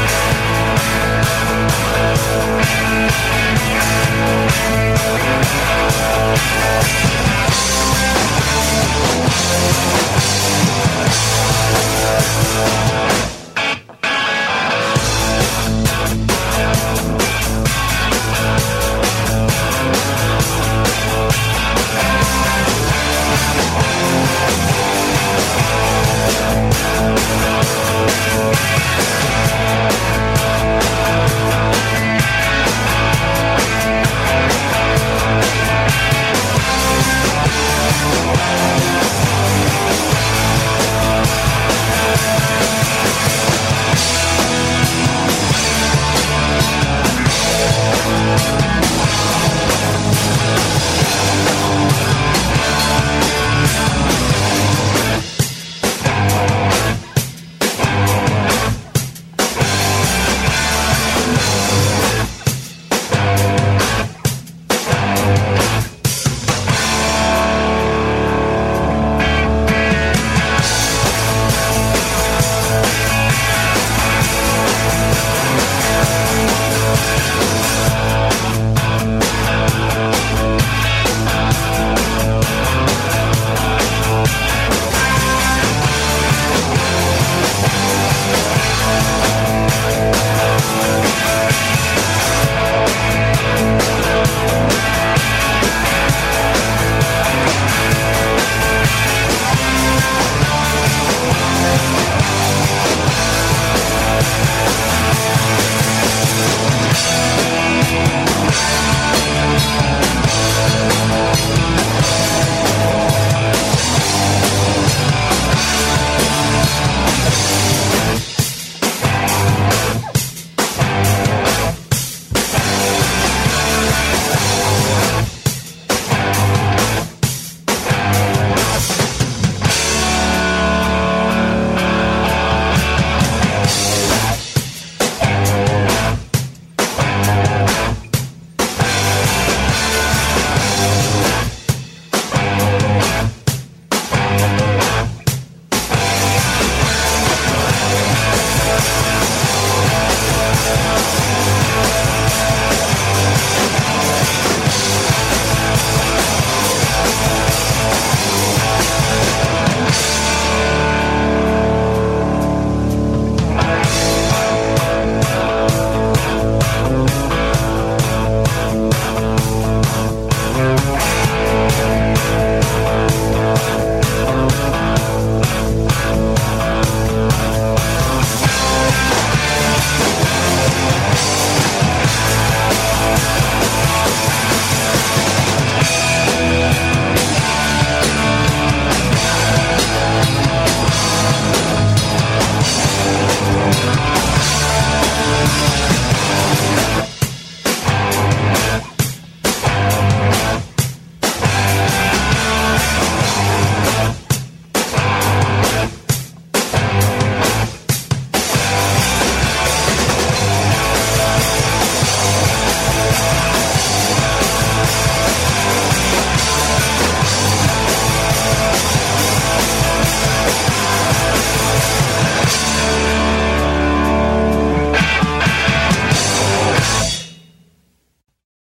I: We'll be right back.